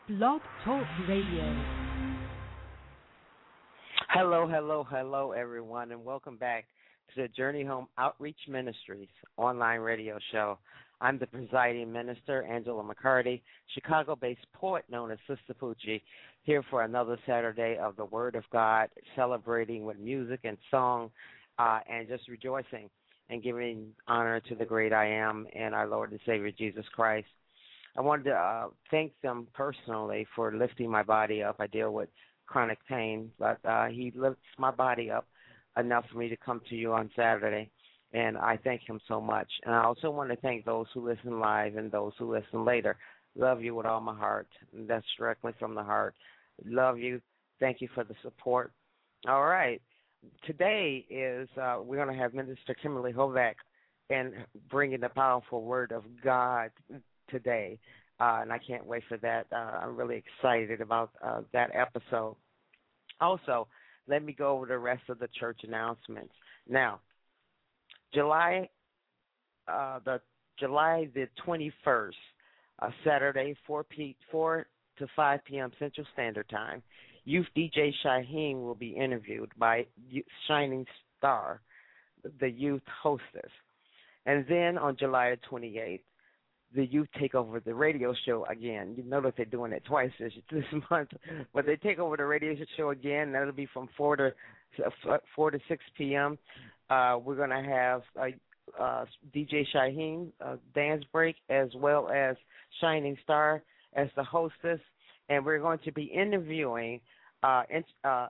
Blog Talk Radio. Hello, everyone, and welcome back to the Journey Home Outreach Ministries online radio show. I'm the presiding minister, Angela McCarty, Chicago-based poet known as Sister Poochie, here for another Saturday of the Word of God, celebrating with music and song, and just rejoicing and giving honor to the great I Am and our Lord and Savior Jesus Christ. I wanted to thank them personally for lifting my body up. I deal with chronic pain, but he lifts my body up enough for me to come to you on Saturday, and I thank him so much. And I also want to thank those who listen live and those who listen later. Love you with all my heart. And that's directly from the heart. Love you. Thank you for the support. All right. Today is we're going to have Minister Kimberly Hovak and bringing the powerful word of God today. And I can't wait for that. I'm really excited about that episode. Also, let me go over the rest of the church announcements. Now, July the 21st, Saturday, 4 to 5 p.m. Central Standard Time, Youth DJ Shaheen will be interviewed by Shining Star, the youth hostess. And then on July 28th, the youth take over the radio show again. You notice they're doing it twice this month, but they take over the radio show again. That'll be from 4 to 6 p.m. We're going to have DJ Shaheen dance break as well as Shining Star as the hostess, and we're going to be interviewing and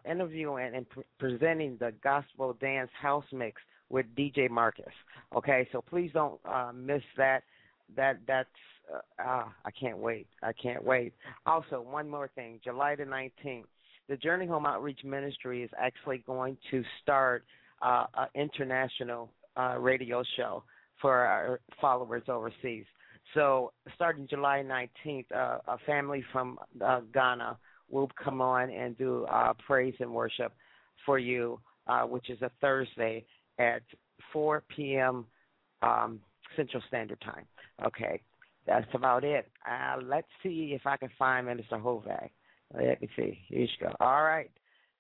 presenting the gospel dance house mix with DJ Marcus. Okay, so please don't miss that. That's I can't wait. Also, one more thing, July the 19th, the Journey Home Outreach Ministry is actually going to start an international radio show for our followers overseas. So starting July 19th, a family from Ghana will come on and do praise and worship for you, which is a Thursday at 4 p.m. Central Standard Time. Okay, that's about it. Let's see if I can find Minister Hovak. Let me see. Here you go. All right.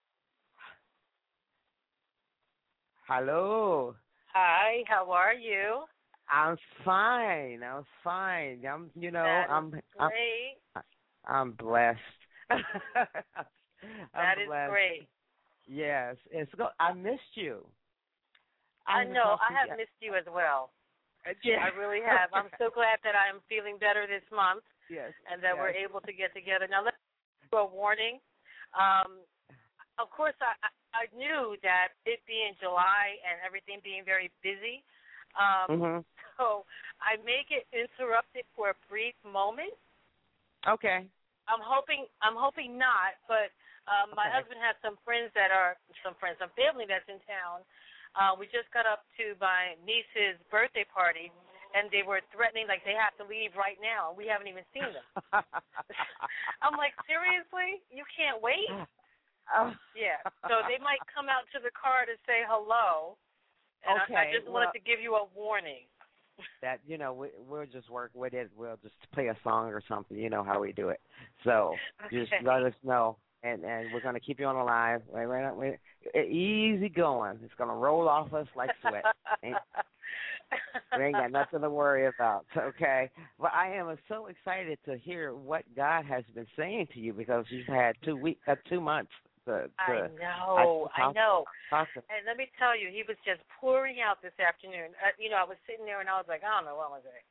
Hello. Hi, how are you? I'm fine. I'm great. I'm blessed. That is blessed. Great. Yes. I missed you. I know. I have missed you as well. Yeah. I really have. I'm so glad that I'm feeling better this month. Yes. And that we're able to get together. Now, let's do a warning. Of course, I knew that it being July and everything being very busy, so I may get interrupted for a brief moment. Okay. I'm hoping not, but my husband has some family that's in town. We just got up to my niece's birthday party, and they were threatening, like, they have to leave right now, and we haven't even seen them. I'm like, seriously? You can't wait? Yeah. So they might come out to the car to say hello, and I just wanted to give you a warning. That, we'll just work with it. We'll just play a song or something. You know how we do it. So just let us know. And we're going to keep you on the line. We're easy going. It's going to roll off us like sweat. We ain't got nothing to worry about, okay? But I am so excited to hear what God has been saying to you because you've had 2 months. I know. And let me tell you, he was just pouring out this afternoon. I was sitting there and I was like, I don't know what was it.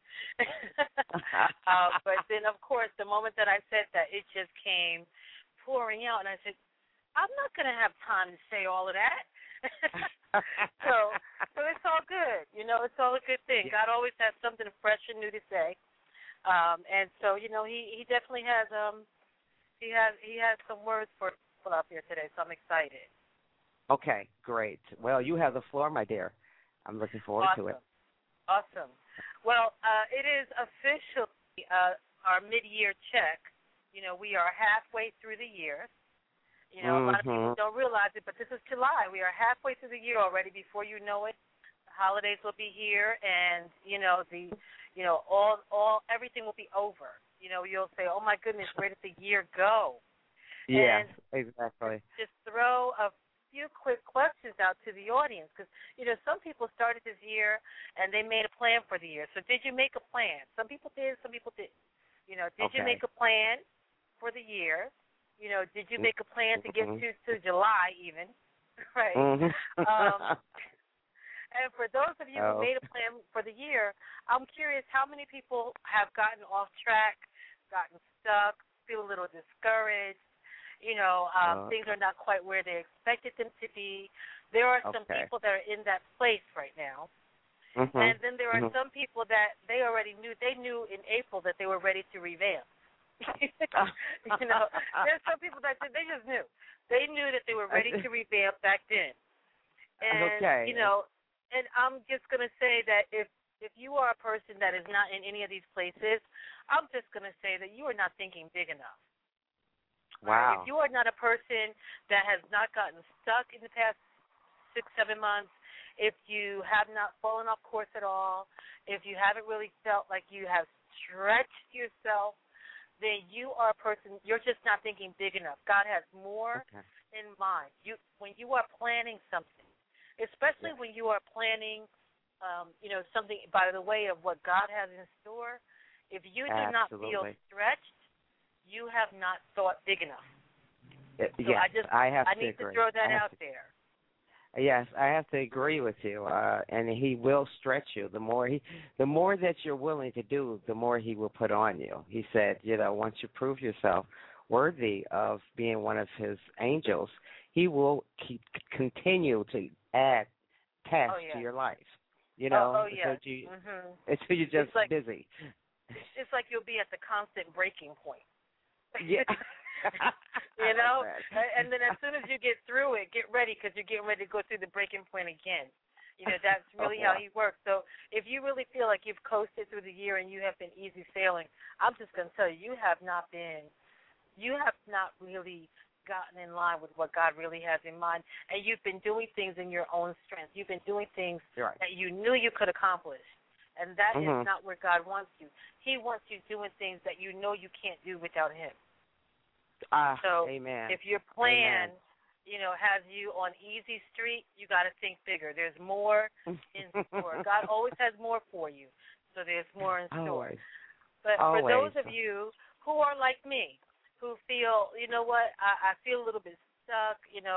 But then, of course, the moment that I said that, it just came pouring out, and I said, I'm not going to have time to say all of that. so it's all good. It's all a good thing. God always has something fresh and new to say. And so, he definitely has he has some words for people out there today, so I'm excited. Okay, great. Well, you have the floor, my dear. I'm looking forward to it. Awesome. Well, it is officially our mid-year check. We are halfway through the year. A lot of people don't realize it, but this is July. We are halfway through the year already. Before you know it, the holidays will be here, and everything will be over. you'll say, "Oh my goodness, where did the year go?" Yes, And exactly. just throw a few quick questions out to the audience, because some people started this year and they made a plan for the year. So did you make a plan? Some people did, some people didn't. Did you make a plan for the year? Did you make a plan to get to July even? Right. And for those of you who made a plan for the year, I'm curious how many people have gotten off track, gotten stuck, feel a little discouraged. Things are not quite where they expected them to be. There are some people that are in that place right now. And then there are some people that they already knew. They knew in April that they were ready to revamp. There's some people that they just knew. They knew that they were ready to revamp back then. And, and I'm just going to say that if you are a person that is not in any of these places, I'm just going to say that you are not thinking big enough. Wow. If you are not a person that has not gotten stuck in the past 6-7 months, if you have not fallen off course at all, if you haven't really felt like you have stretched yourself, then you are a person, you're just not thinking big enough. God has more in mind. When you are planning something, especially when you are planning, something by the way of what God has in store, if you do not feel stretched, you have not thought big enough. So I need to throw that out there. Yes, I have to agree with you. And He will stretch you. The more that you're willing to do, the more He will put on you. He said, once you prove yourself worthy of being one of His angels, He will continue to add tasks to your life. Until you're just busy. It's like you'll be at the constant breaking point. Yeah. And then as soon as you get through it, get ready, because you're getting ready to go through the breaking point again. That's really how He works. So if you really feel like you've coasted through the year and you have been easy sailing, I'm just going to tell you, you have not really gotten in line with what God really has in mind, and you've been doing things in your own strength. You've been doing things that you knew you could accomplish. And that is not where God wants you. He wants you doing things that you know you can't do without Him. Amen. If your plan, has you on easy street, you got to think bigger. There's more in store. God always has more for you, so there's more in store. But for those of you who are like me, who feel, I feel a little bit stuck,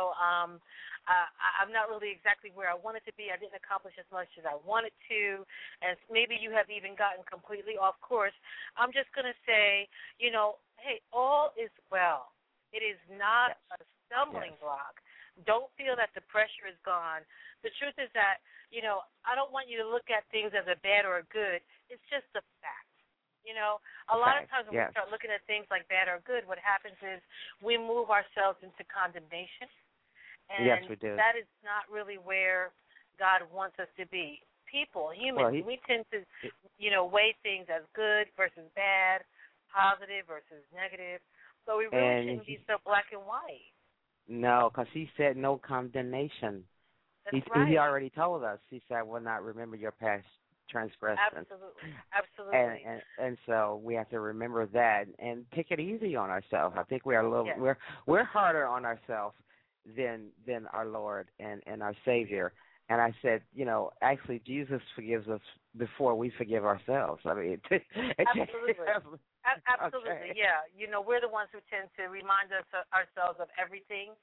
I'm not really exactly where I wanted to be. I didn't accomplish as much as I wanted to, and maybe you have even gotten completely off course. I'm just going to say, hey, all is well. It is not a stumbling block. Don't feel that the pressure is gone. The truth is that, I don't want you to look at things as a bad or a good. It's just a fact. A lot of times when we start looking at things like bad or good, what happens is we move ourselves into condemnation. And yes, we do. That is not really where God wants us to be. People, humans, we tend to, weigh things as good versus bad, positive versus negative. So we really shouldn't be so black and white. No, because He said no condemnation. That's right. He already told us. He said, I will not remember your past transgressions. Absolutely. And so we have to remember that and take it easy on ourselves. I think we are a little we're harder on ourselves than our Lord and our Savior. And I said, actually Jesus forgives us before we forgive ourselves. I mean, absolutely. Absolutely, yeah. We're the ones who tend to remind ourselves of everything.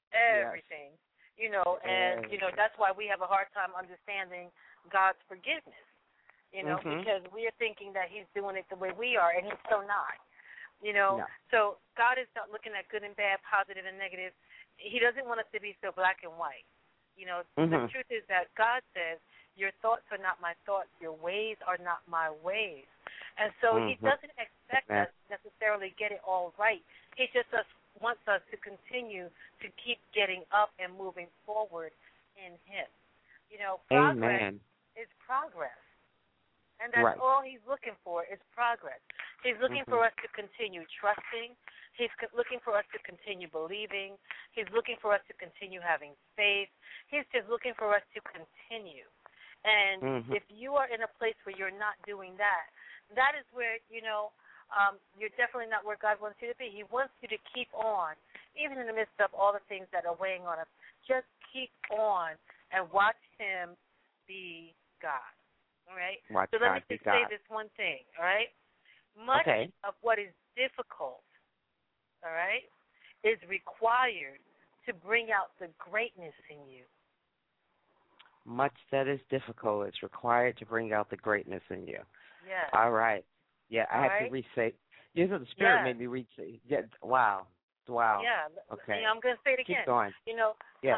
And that's why we have a hard time understanding God's forgiveness. Because we are thinking that He's doing it the way we are, and He's so not. No. So God is not looking at good and bad, positive and negative. He doesn't want us to be so black and white. The truth is that God says, your thoughts are not my thoughts, your ways are not my ways. And so He doesn't expect us necessarily get it all right. He just wants us to continue to keep getting up and moving forward in Him. Progress is progress. And that's all He's looking for is progress. He's looking for us to continue trusting. He's looking for us to continue believing. He's looking for us to continue having faith. He's just looking for us to continue. And if you are in a place where you're not doing that, that is where, you're definitely not where God wants you to be. He wants you to keep on, even in the midst of all the things that are weighing on us. Just keep on and watch Him be God. All right? Watch so let God me just be say God. this one thing, all right? Much Okay. of what is difficult, all right, is required to bring out the greatness in you. Much that is difficult is required to bring out the greatness in you. Yes. All right. Yeah, I had to restate. You know, the Spirit made me read. Yeah, wow. Yeah. Okay. I'm going to say it again. Keep going. Yes.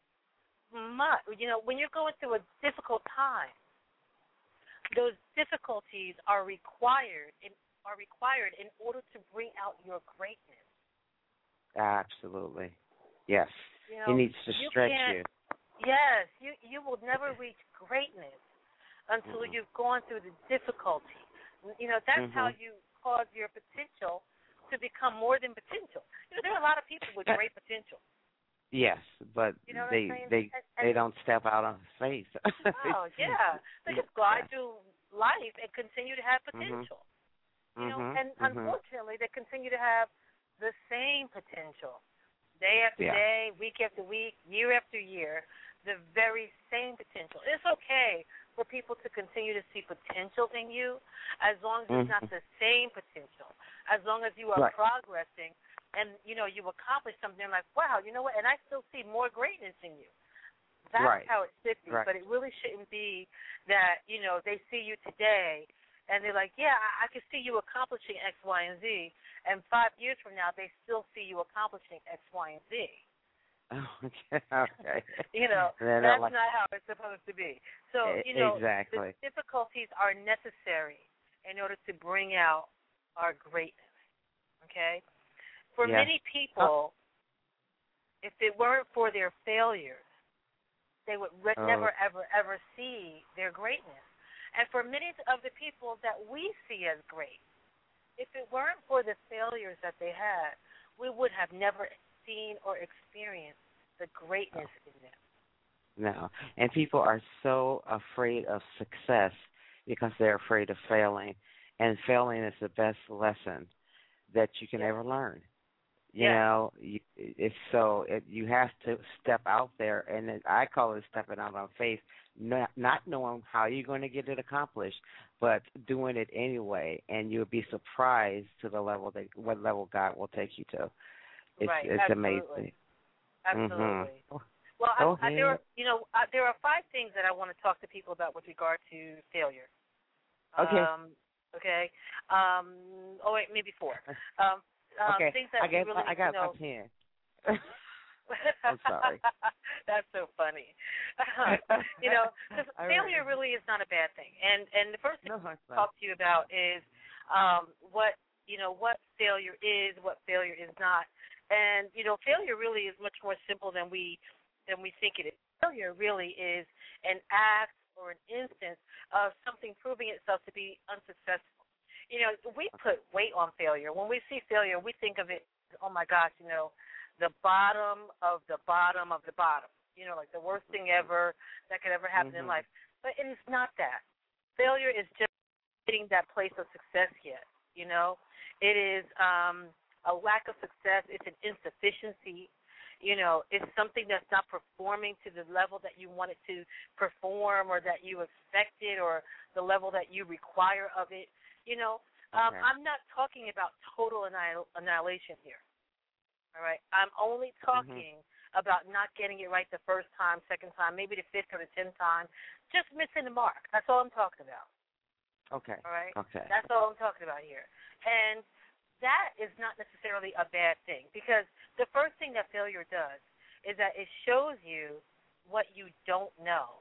When you're going through a difficult time, those difficulties are required in order to bring out your greatness. Absolutely. Yes. He needs to stretch you. Yes. You will never reach greatness until you've gone through the difficulty. That's how you cause your potential to become more than potential. There are a lot of people with great potential. Yes, but they don't step out on faith. Oh, yeah. They just glide through life and continue to have potential. And unfortunately, they continue to have the same potential. Day after day, week after week, year after year, the very same potential. It's okay for people to continue to see potential in you as long as it's not the same potential, as long as you are progressing and, you accomplish something like, wow, you know what, and I still see more greatness in you. That's how it should be, but it really shouldn't be that, they see you today and they're like, yeah, I can see you accomplishing X, Y, and Z, and 5 years from now they still see you accomplishing X, Y, and Z. Okay. That's not how it's supposed to be. So, exactly. The difficulties are necessary in order to bring out our greatness, okay? For many people, if it weren't for their failures, they would never, ever, ever see their greatness. And for many of the people that we see as great, if it weren't for the failures that they had, we would have never seen or experienced the greatness in them. No. And people are so afraid of success because they're afraid of failing. And failing is the best lesson that you can ever learn. You have to step out there, and I call it stepping out on faith, not knowing how you're going to get it accomplished, but doing it anyway, and you'll be surprised to the level what level God will take you to. It's amazing. Absolutely. Well, there are 5 things that I want to talk to people about with regard to failure. Okay. Okay. Maybe 4. Okay, things that I got about 10. I'm sorry. That's so funny. Because failure really is not a bad thing. And the first thing I talk to you about is what failure is, what failure is not. And failure really is much more simple than we think it is. Failure really is an act or an instance of something proving itself to be unsuccessful. We put weight on failure. When we see failure, we think of it, oh my gosh, the bottom of the bottom of the bottom. Like the worst thing ever that could ever happen in life. But it is not that. Failure is just getting that place of success yet. It is a lack of success. It's an insufficiency. It's something that's not performing to the level that you want it to perform or that you expected or the level that you require of it. I'm not talking about total annihilation here. All right? I'm only talking about not getting it right the first time, second time, maybe the 5th or the 10th time, just missing the mark. That's all I'm talking about. Okay. All right? Okay. That's all I'm talking about here. And that is not necessarily a bad thing because the first thing that failure does is that it shows you what you don't know.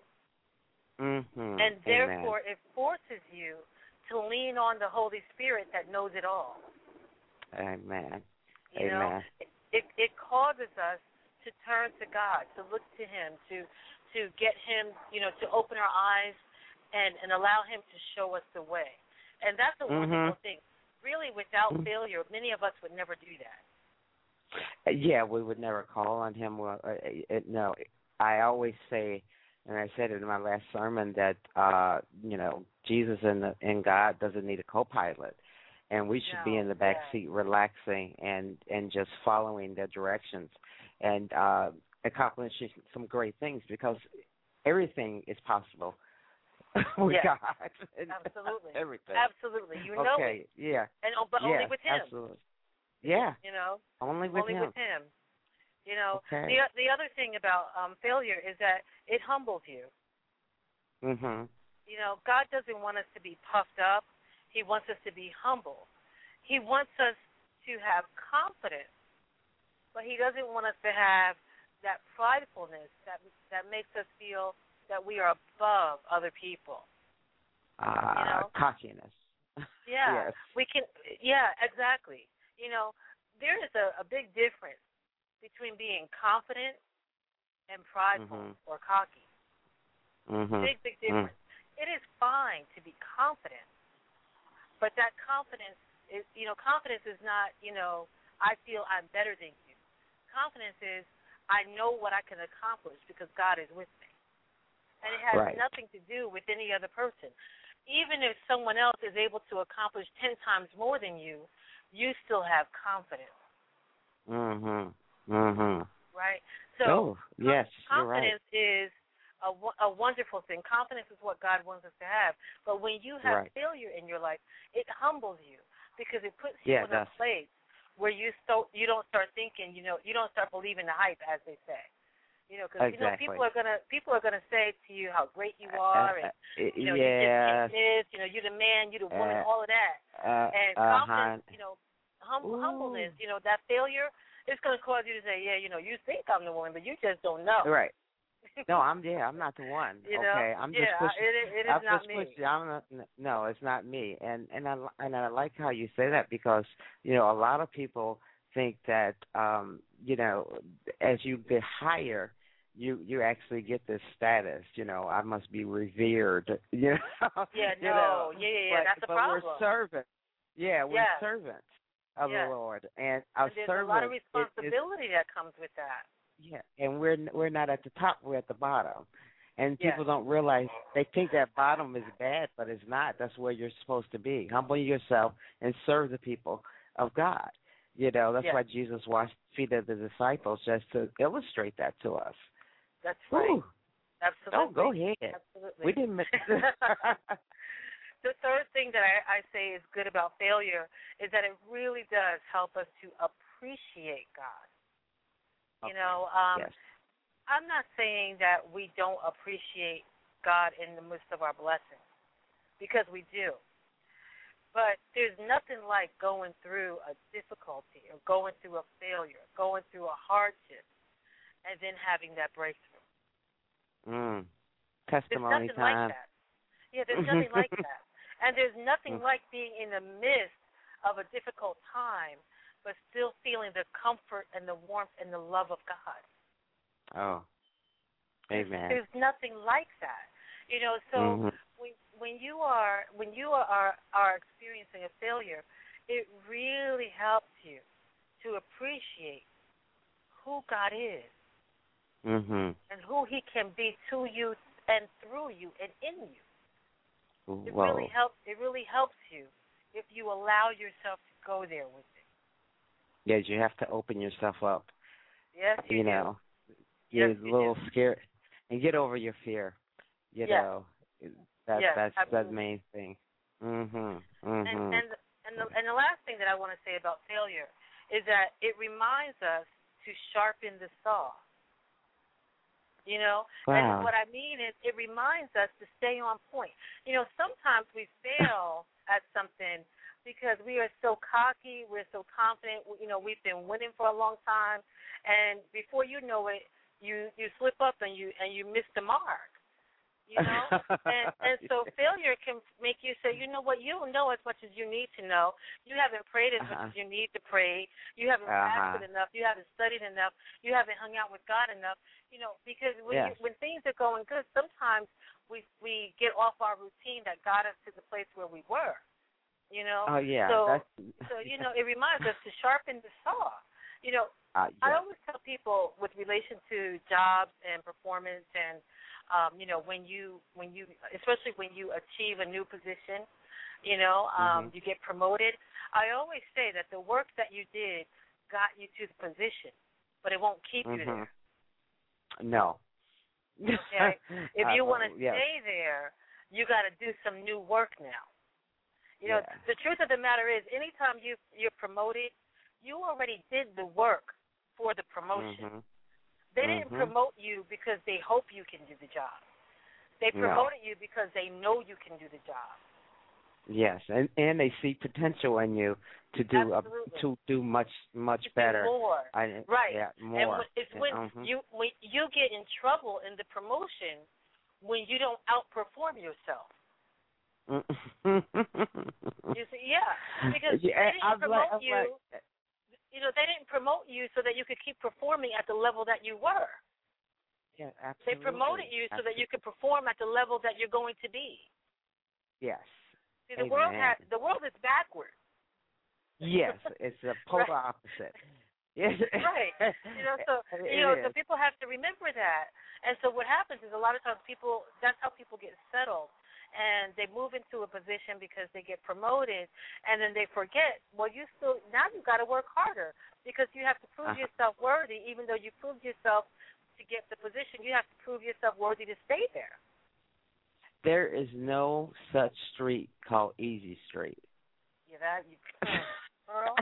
And therefore it forces you to lean on the Holy Spirit that knows it all. Amen. Amen. It causes us to turn to God, to look to Him, to get Him, to open our eyes and allow Him to show us the way. And that's a wonderful thing. Really, without failure, many of us would never do that. Yeah, we would never call on Him. No, I always say, and I said it in my last sermon, that Jesus and God doesn't need a co-pilot. and we should be in the back seat relaxing and just following their directions and accomplishing some great things, because everything is possible with God. Absolutely. Everything. Absolutely. You know it. Yeah. And but only with Him. Absolutely. Yeah. You know. Only with Him. You know. Okay. The other thing about failure is that it humbles you. Mhm. You know, God doesn't want us to be puffed up. He wants us to be humble. He wants us to have confidence, but He doesn't want us to have that pridefulness that makes us feel that we are above other people. You know? Cockiness. Yeah. Yes. We can. Yeah, exactly. You know, there is a big difference between being confident and prideful or cocky. Big difference. It is fine to be confident, but that confidence is, you know, confidence is not, you know, I feel I'm better than you. Confidence is I know what I can accomplish because God is with me. And it has nothing to do with any other person. Even if someone else is able to accomplish 10 times more than you, you still have confidence. Right? So yes, confidence is a wonderful thing. Confidence is what God wants us to have. But when you have failure in your life, it humbles you because it puts you in a place where you don't start thinking, you know, you don't start believing the hype, as they say. You know, because you know people are gonna say to you how great you are, and you know you just this, you know, you're the man, you're the woman, all of that, and confidence, you know, humbleness, you know, that failure is gonna cause you to say, yeah, you know, you think I'm the one, but you just don't know. Right. No, I'm not the one. You know? Okay, I'm just pushing. It is not me. I'm not. No, it's not me. And I like how you say that, because you know a lot of people think that you know, as you get higher, you actually get this status. You know, I must be revered. You know. Yeah. You know? Yeah. That's a problem. But we're servants. Yeah, we're servants of the Lord, and a there's servant. A lot of responsibility that comes with that. Yeah, and we're not at the top, we're at the bottom. And people don't realize, they think that bottom is bad, but it's not. That's where you're supposed to be. Humble yourself and serve the people of God. You know, that's why Jesus washed the feet of the disciples, just to illustrate that to us. That's right. Ooh. Absolutely. Oh, go ahead. Absolutely. We didn't miss The third thing that I say is good about failure is that it really does help us to appreciate God. You know, I'm not saying that we don't appreciate God in the midst of our blessings, because we do. But there's nothing like going through a difficulty or going through a failure, going through a hardship, and then having that breakthrough. Testimony there's nothing time. Like that. Yeah, there's nothing like that. And there's nothing like being in the midst of a difficult time, but still feeling the comfort and the warmth and the love of God. Oh, amen. There's nothing like that, you know. So when you are experiencing a failure, it really helps you to appreciate who God is and who He can be to you and through you and in you. It really helps. It really helps you if you allow yourself to go there with it. Yes, you have to open yourself up. Yes, you know, do. You're a little scared, and get over your fear. You know, that's the main thing. And the last thing that I want to say about failure is that it reminds us to sharpen the saw. You know, and what I mean is it reminds us to stay on point. You know, sometimes we fail at something because we are so cocky, we're so confident. You know, we've been winning for a long time, and before you know it, you slip up and you miss the mark. You know, and so failure can make you say, you know what, you don't know as much as you need to know. You haven't prayed as much as you need to pray. You haven't fasted enough. You haven't studied enough. You haven't hung out with God enough. You know, because when things are going good, sometimes we get off our routine that got us to the place where we were. You know. Oh yeah. So you know, it reminds us to sharpen the saw. You know, I always tell people with relation to jobs and performance and you know, when you especially when you achieve a new position, You get promoted. I always say that the work that you did got you to the position, but it won't keep you there. No. Okay? If you want to stay there, you got to do some new work now. The truth of the matter is, anytime you're promoted, you already did the work for the promotion. They didn't promote you because they hope you can do the job. They promoted you because they know you can do the job. Yes, and they see potential in you to do much better. More. Right. Yeah, more. And it's when you get in trouble in the promotion when you don't outperform yourself. You see, because they didn't promote you. They didn't promote you so that you could keep performing at the level that you were. Yeah, absolutely. They promoted you so that you could perform at the level that you're going to be. Yes. See, the world is backwards. Yes, it's the polar opposite. Yes. Right. So people have to remember that. And so what happens is a lot of times that's how people get settled. And they move into a position because they get promoted, and then they forget, now you've got to work harder because you have to prove yourself worthy. Even though you proved yourself to get the position, you have to prove yourself worthy to stay there. There is no such street called Easy Street. Girl.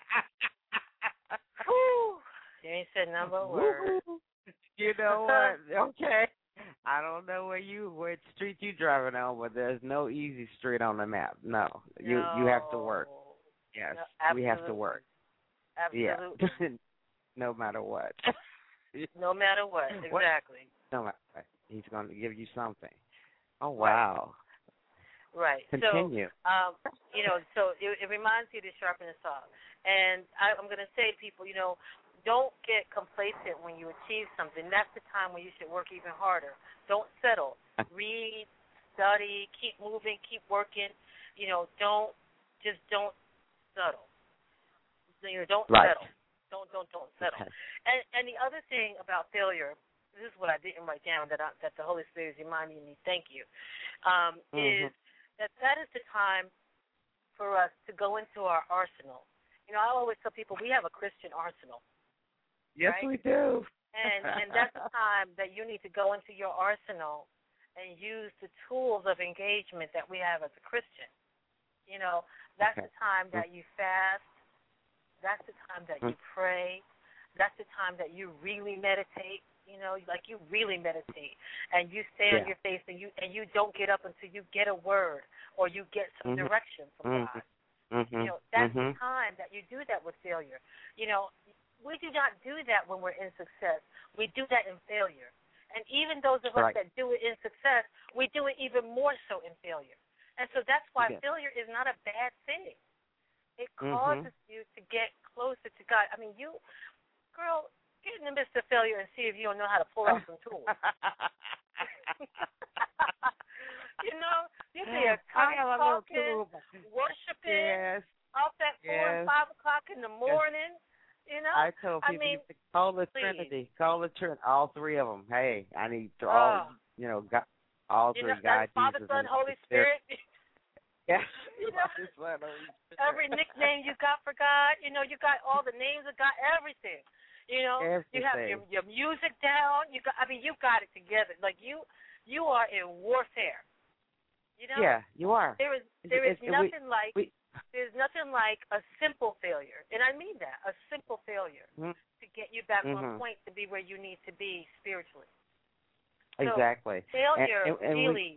Whew. You ain't said number word. You know what? Okay. I don't know what street you driving on, but there's no easy street on the map. No. You have to work. Yes. No, we have to work. Absolutely. Yeah. No matter what. No matter what. Exactly. No matter what. He's going to give you something. Oh, wow. Right. Continue. So, it reminds you to sharpen the saw. And I'm going to say to people, don't get complacent when you achieve something. That's the time when you should work even harder. Don't settle. Read, study, keep moving, keep working. Don't settle. Don't settle. Don't settle. Okay. And the other thing about failure, this is what I didn't write down that the Holy Spirit is reminding me. Thank you. Is that is the time for us to go into our arsenal. I always tell people we have a Christian arsenal. Yes, right? we do. And that's the time that you need to go into your arsenal and use the tools of engagement that we have as a Christian. That's the time that you fast. That's the time that you pray. That's the time that you really meditate. You really meditate, and you stay on your face, and you don't get up until you get a word or you get some direction from God. That's the time that you do that with failure. We do not do that when we're in success. We do that in failure. And even those of us that do it in success, we do it even more so in failure. And so that's why failure is not a bad thing. It causes you to get closer to God. I mean, girl, get in the midst of failure and see if you don't know how to pull out some tools. You be a talking, worshiping, up at 4 and 5 o'clock in the morning. I told people to call the Trinity. Call the Trinity. All three of them. Hey, I need to all three God, Father, Jesus, Son, and Holy Spirit. Yes. Every nickname you got for God. You got all the names of God. Everything. Everything. You have your music down. You got it together. Like you are in warfare. Yeah, you are. There is nothing there's nothing like a simple failure, and I mean that, a simple failure to get you back on point to be where you need to be spiritually. Exactly. So failure really,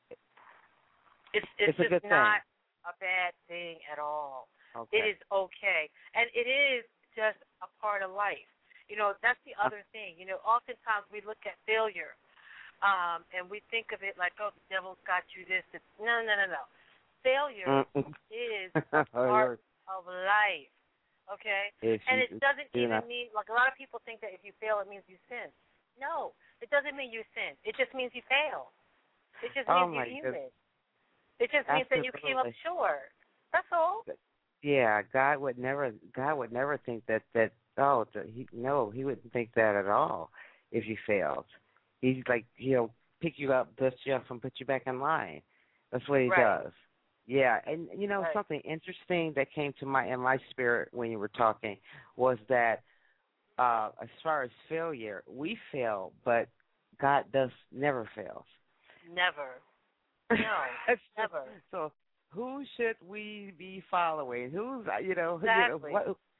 it's just not a bad thing at all. Okay. It is okay, and it is just a part of life. That's the other thing. Oftentimes we look at failure, and we think of it like, oh, the devil's got you this. No. Failure is a part of life, okay? And it doesn't even mean, like a lot of people think that if you fail, it means you sin. No, it doesn't mean you sin. It just means you failed. It just means you're human. It just means that you came up short. That's all. Yeah, God would never think that he wouldn't think that at all if you failed. He's like, he'll pick you up, dust you up, and put you back in line. That's what he does. Yeah, and you know something interesting that came to my spirit when you were talking was that as far as failure, we fail, but God never fails. Never. No, never. So who should we be following? Who's exactly.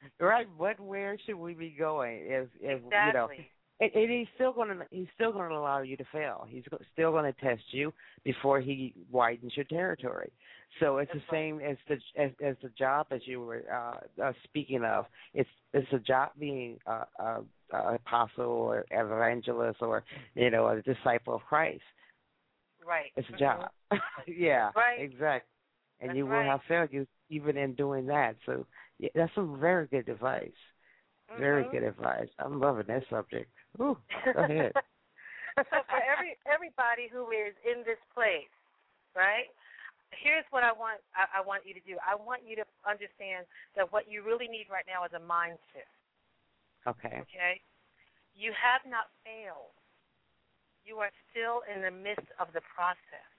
where should we be going? Exactly. And he's still going to allow you to fail. He's still going to test you before he widens your territory. So it's the same as the job as you were speaking of. It's a job being an apostle or evangelist or a disciple of Christ. Right. It's a job. Yeah. Right. Exactly. And That's you will have failure even in doing that. So yeah, that's some very good advice. Very good advice. I'm loving that subject. Ooh, go ahead. So for everybody who is in this place, right? Here's what I want you to do. I want you to understand that what you really need right now is a mind shift. Okay. Okay? You have not failed. You are still in the midst of the process.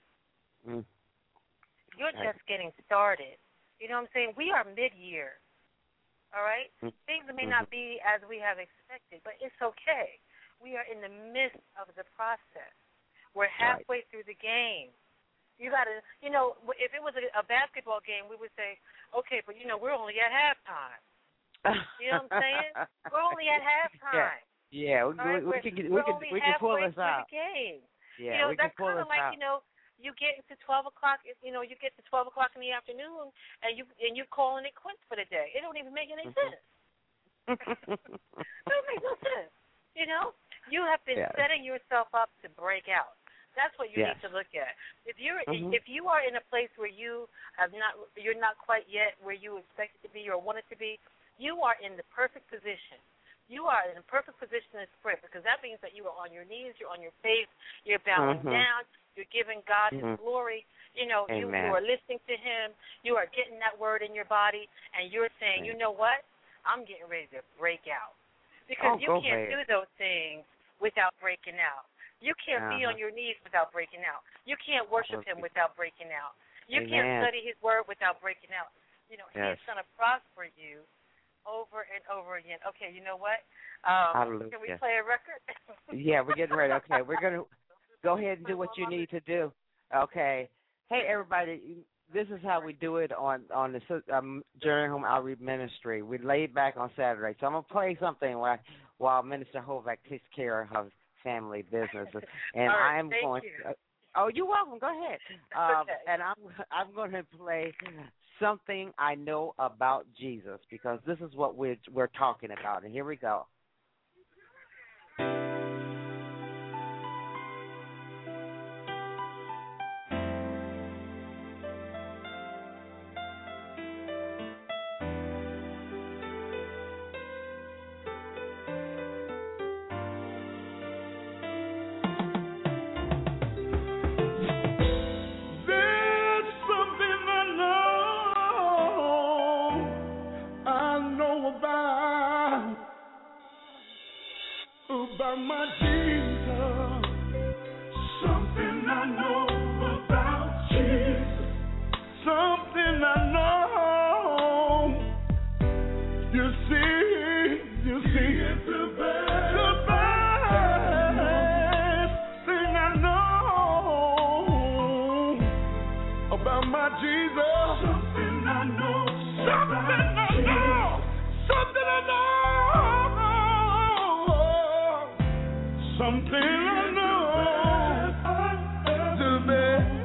You're just getting started. You know what I'm saying? We are mid-year. All right? Things may not be as we have expected, but it's okay. We are in the midst of the process. We're halfway through the game. You got to, if it was a basketball game, we would say, okay, but, we're only at halftime. You know what I'm saying? We're only at halftime. Yeah, we can pull this out. The game. Yeah, we can pull this out. That's kind of like, you get to 12 o'clock. You get to 12 o'clock in the afternoon, and you calling it quits for the day. It don't even make any sense. It don't make no sense. You have been setting yourself up to break out. That's what you need to look at. If you are in a place where you're not quite yet where you expect it to be or want it to be, you are in the perfect position. You are in a perfect position to sprint because that means that you are on your knees, you're on your face, you're bowing down, you're giving God His glory. You are listening to Him. You are getting that word in your body, and you're saying, you know what? I'm getting ready to break out. Because you can't do those things without breaking out. You can't be on your knees without breaking out. You can't worship Him without breaking out. You can't study His word without breaking out. He's going to prosper you over and over again. Okay, you know what? Can we play a record? Yeah, we're getting ready. Okay, we're going to go ahead and do what you need to do. Okay. Hey, everybody, this is how we do it on the Journey Home Outreach Ministry. We laid back on Saturday. So I'm going to play something while Minister Hovak takes care of her family business. And right, oh, you're welcome. Go ahead. Okay. And I'm going to play something I know about Jesus because this is what we're talking about. And here we go. About my Jesus, something I know about Jesus, something I know. You see, it's the best thing I know about my Jesus. Something I know, something I know, something I know. Something I know, the best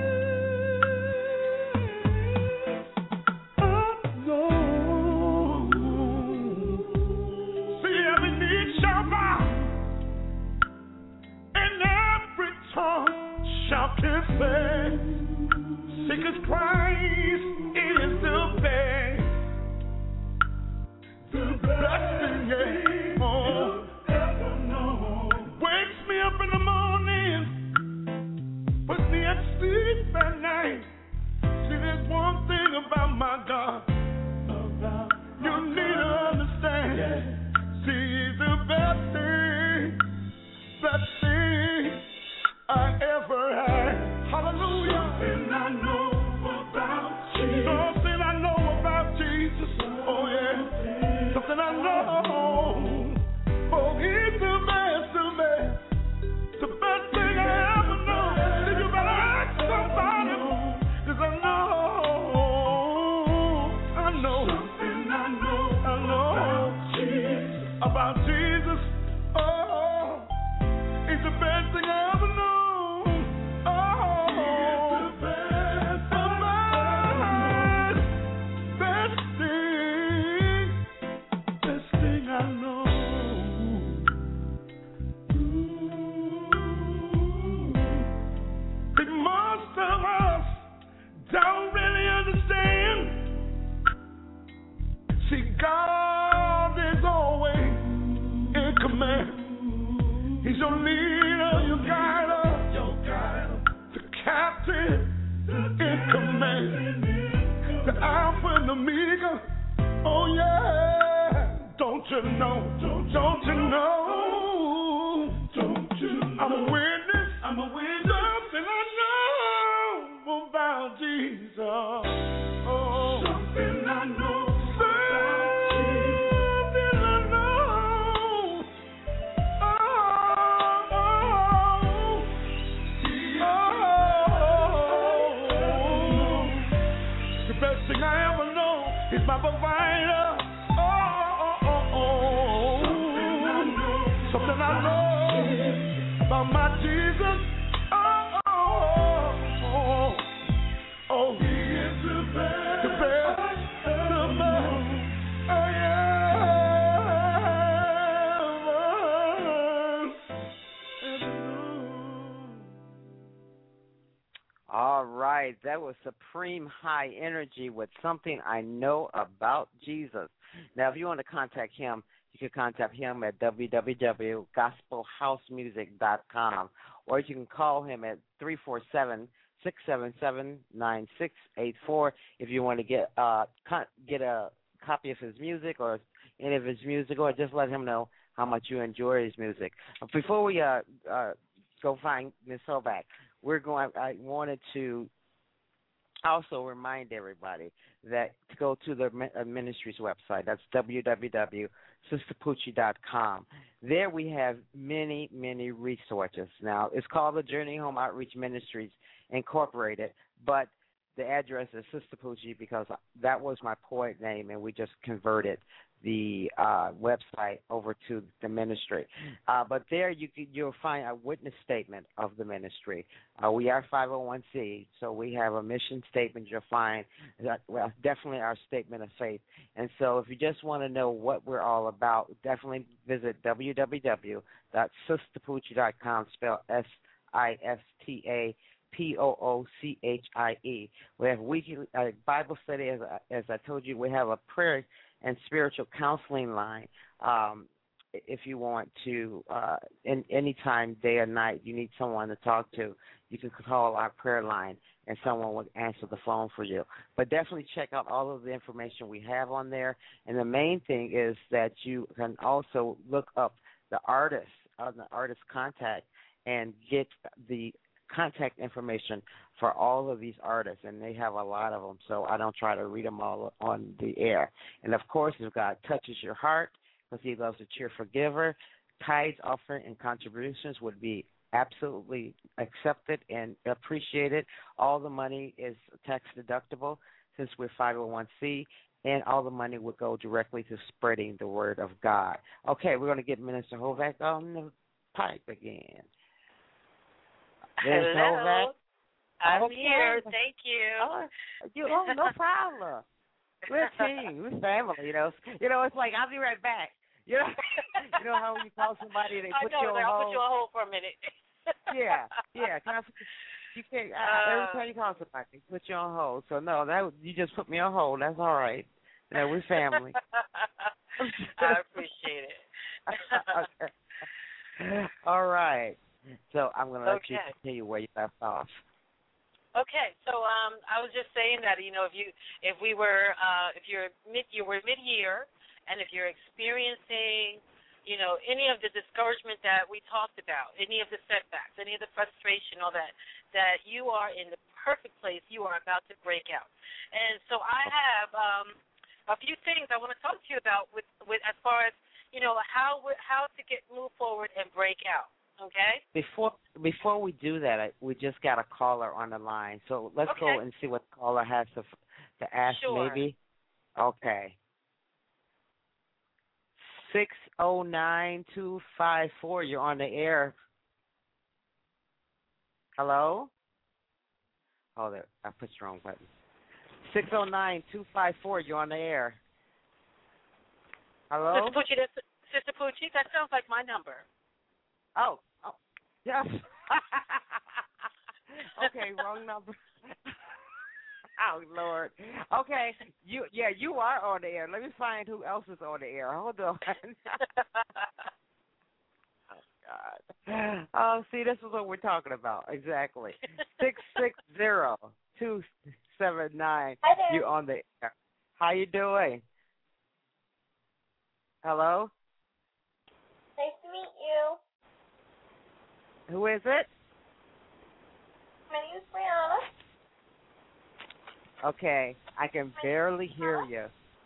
I know. See, every knee shall bow, and every tongue shall confess. Because Christ is the best thing, yeah. Oh. Wakes me up in the morning, puts me at sleep at night. See, there's one thing about my God, you need to understand. See, He's the best thing I ever had. Hallelujah. Something I know about Oh, he's the best, the best. The best thing I ever know. You better ask somebody. 'Cause I know something I know about Jesus. Oh, he's the best thing I ever know. Oh, he's the best thing I know. Most of us don't really understand. See, God is always in command. He's your leader, your guide, the captain in command, the Alpha and the Omega. Oh yeah, don't you know? Don't you know? I'm a witness. Something I know about Jesus. Oh, something I know. Something I know. The best thing I ever know is my provider. Something I know about my Jesus. Oh, he is the best, the best. Oh, All right, that was Supreme High Energy with Something I Know About Jesus. Now, if you want to contact him, you can contact him at www.gospelhousemusic.com, or you can call him at 347-677-9684 if you want to get a copy of his music or any of his music, or just let him know how much you enjoy his music. Before we go find Ms. Hovack, I wanted to also remind everybody that to go to the ministry's website. That's www.sisterpoochie.com. There we have many, many resources. Now, it's called the Journey Home Outreach Ministries Incorporated, but the address is Sister Poochie because that was my poet name, and we just converted the website over to the ministry. But there you'll find a witness statement of the ministry. We are 501c, so we have a mission statement. You'll find definitely our statement of faith. And so if you just want to know what we're all about, definitely visit www.sisterpoochie.com, spelled SISTAPOOCHIE. We have weekly Bible study, as I told you. We have a prayer and spiritual counseling line. If you want to, any time, day or night, you need someone to talk to, you can call our prayer line and someone will answer the phone for you. But definitely check out all of the information we have on there. And the main thing is that you can also look up the artist contact and get the contact information for all of these artists, and they have a lot of them, so I don't try to read them all on the air. And, of course, if God touches your heart, because he loves a cheerful giver, tithes, offering, and contributions would be absolutely accepted and appreciated. All the money is tax deductible since we're 501c, and all the money would go directly to spreading the word of God. Okay, we're going to get Minister Hovack on the pipe again. Hello. I'm okay. here. Thank you. No problem. We're a team. We're family. You know, it's like I'll be right back. You know how when you call somebody, they put you on hold. I'll put you on hold for a minute. Yeah. You can't. Every time you call somebody, they put you on hold. So no, you just put me on hold. That's all right. We're family. I appreciate it. Okay. All right. So I'm going to let you Okay. continue where you left off. Okay, so I was just saying that if you're mid-year, and if you're experiencing, any of the discouragement that we talked about, any of the setbacks, any of the frustration, all that you are in the perfect place. You are about to break out. And so I have a few things I want to talk to you about with as far as how to move forward and break out. Okay. Before we do that, we just got a caller on the line. So let's go and see what the caller has to ask. Sure. Maybe. Okay. 609-254. You're on the air. Hello? Oh, there. I pushed the wrong button. 609-254. You're on the air. Hello? Sister Poochie, that sounds like my number. Oh, yes. Okay, wrong number. Oh, Lord. Okay, you are on the air. Let me find who else is on the air. Hold on. Oh, God. Oh, see, this is what we're talking about. Exactly. 660-279. You on the air. How you doing? Hello? Nice to meet you. Who is it? My name is Brianna. Okay, I can barely hear you.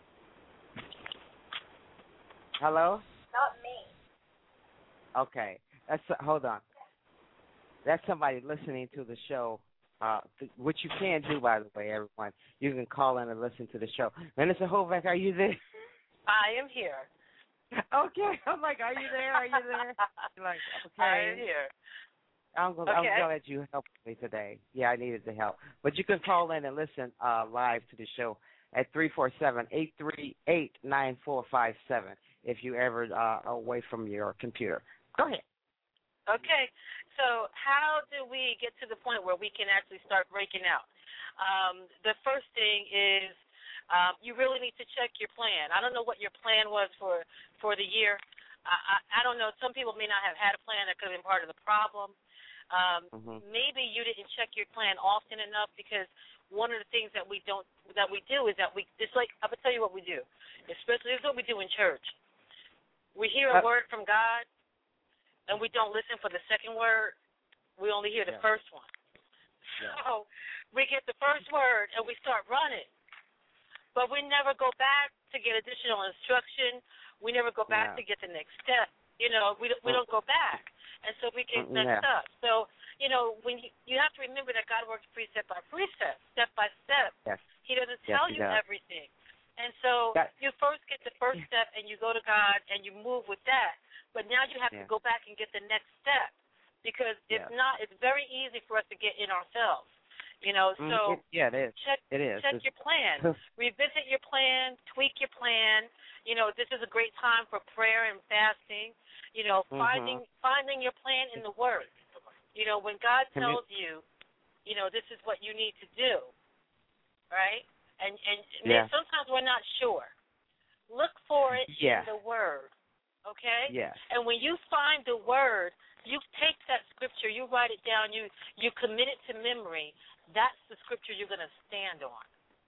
Hello? Not me. Okay, hold on. That's somebody listening to the show, which you can do, by the way, everyone. You can call in and listen to the show. Minister Hovack, are you there? I am here. Okay, I'm like, are you there? Are you there? You're like, okay. I am here. I'm going to let you help me today. Yeah, I needed the help. But you can call in and listen live to the show at 347-838-9457 if you ever are away from your computer. Go ahead. Okay. So how do we get to the point where we can actually start breaking out? The first thing is you really need to check your plan. I don't know what your plan was for the year. I don't know. Some people may not have had a plan. That could have been part of the problem. Maybe you didn't check your plan often enough, because one of the things that we do is that it's like, I'm going to tell you what we do. Especially, this is what we do in church. We hear a word from God, and we don't listen for the second word. We only hear the first one. Yeah. So we get the first word, and we start running. But we never go back to get additional instruction. We never go back to get the next step. We don't go back. And so we get messed up. So, when you have to remember that God works precept by precept, step by step. Yes. He doesn't tell you everything. And so you first get the first step, and you go to God, and you move with that. But now you have to go back and get the next step, because if not, it's very easy for us to get in ourselves. So it is. Check your plan. Revisit your plan. Tweak your plan. This is a great time for prayer and fasting. Finding your plan in the Word. When God tells you, this is what you need to do, right? And sometimes we're not sure. Look for it in the Word, okay? Yeah. And when you find the Word, you take that scripture, you write it down, you commit it to memory. That's the scripture you're going to stand on.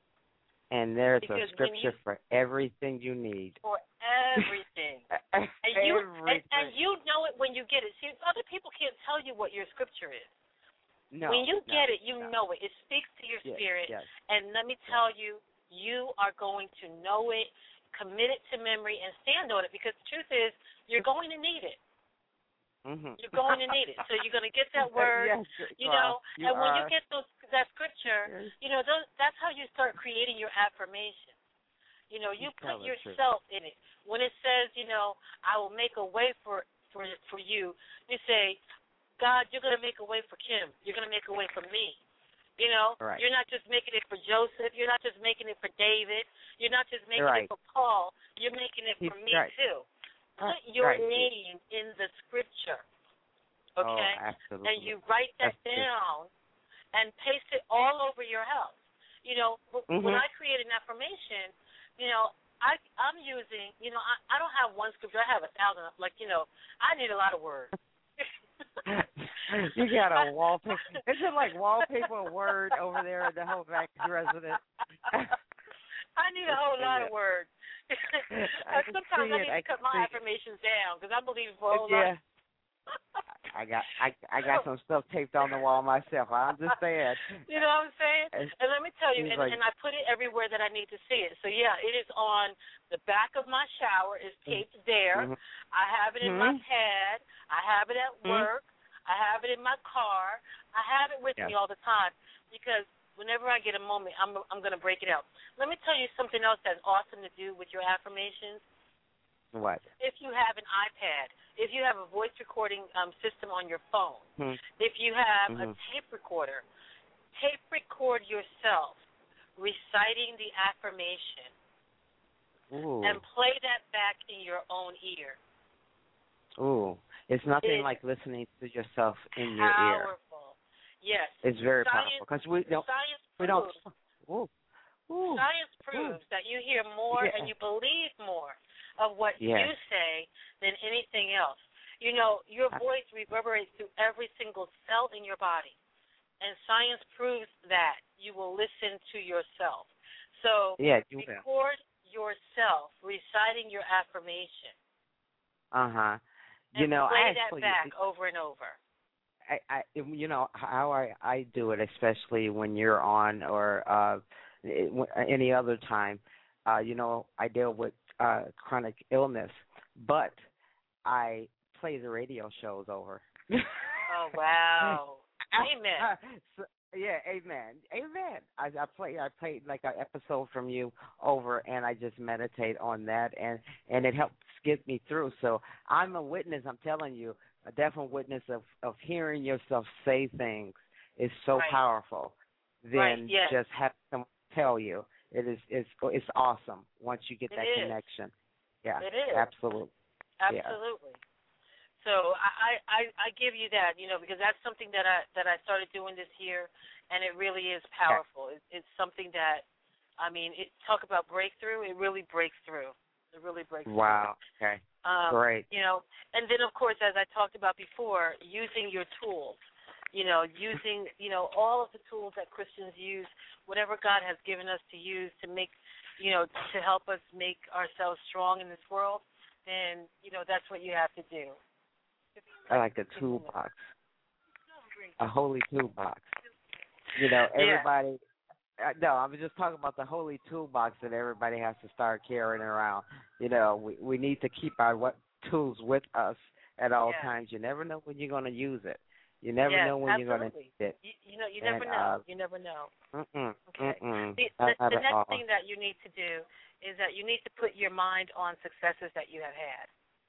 And there's a scripture for everything you need. For everything. And you know it when you get it. See, other people can't tell you what your scripture is. No. When you get it, you know it. It speaks to your spirit. Yes. And let me tell you, you are going to know it, commit it to memory, and stand on it, because the truth is, you're going to need it. You're going to need it. So you're going to get that word, and when you get that scripture, that's how you start creating your affirmation. You put yourself in it. When it says, I will make a way for you, you say, God, you're going to make a way for Kim. You're going to make a way for me. Right. You're not just making it for Joseph. You're not just making it for David. You're not just making it for Paul. You're making it for me, too. Put your name in the scripture, okay? Oh, absolutely. And you write that down and paste it all over your house. When I create an affirmation, I'm using, I don't have one scripture. I have 1,000. I need a lot of words. You got a wallpaper. Is it like wallpaper word over there in the Hovack residence? I need a whole lot of words. Sometimes I need to cut my affirmations down, because I believe for a whole lot. I got some stuff taped on the wall myself. I understand. You know what I'm saying? And let me tell you, and I put it everywhere that I need to see it. So yeah, it is on the back of my shower. It's taped there. Mm-hmm. I have it in my pad. I have it at work. I have it in my car. I have it with me all the time because whenever I get a moment, I'm going to break it out. Let me tell you something else that's awesome to do with your affirmations. What? If you have an iPad, if you have a voice recording system on your phone, if you have a tape recorder, tape record yourself reciting the affirmation and play that back in your own ear. Ooh, it's nothing like listening to yourself in your ear. Powerful. Yes. It's very powerful because we don't. Science proves that you hear more and you believe more of what you say than anything else. You know, your voice reverberates through every single cell in your body, and science proves that you will listen to yourself. So record yourself reciting your affirmation. You know, play that back over and over. I you know how I do it, especially when you're on or any other time. You know, I deal with chronic illness, but I play the radio shows over. Oh wow! Amen. Amen. I played like an episode from you over, and I just meditate on that, and it helps get me through. So I'm a witness. I'm telling you, a definite witness of hearing yourself say things is so powerful. Then just have someone tell you. It's awesome once you get that connection. Yeah, it is. Absolutely. Absolutely. Yeah. So I give you that, you know, because that's something that I started doing this year, and it really is powerful. It's something that, I mean, talk about breakthrough. It really breaks through. It really breaks through. Wow. Okay. Great. You know, and then of course, as I talked about before, using your tools. You know, using, you know, all of the tools that Christians use, whatever God has given us to use to make, you know, to help us make ourselves strong in this world, then, you know, that's what you have to do. I like the toolbox, a holy toolbox. You know, everybody, no, I was just talking about the holy toolbox that everybody has to start carrying around. You know, we need to keep our tools with us at all times. You never know when you're going to use it. You never know when you're going to need it. You know, you never know. You never know. Okay. The next thing that you need to do is that you need to put your mind on successes that you have had.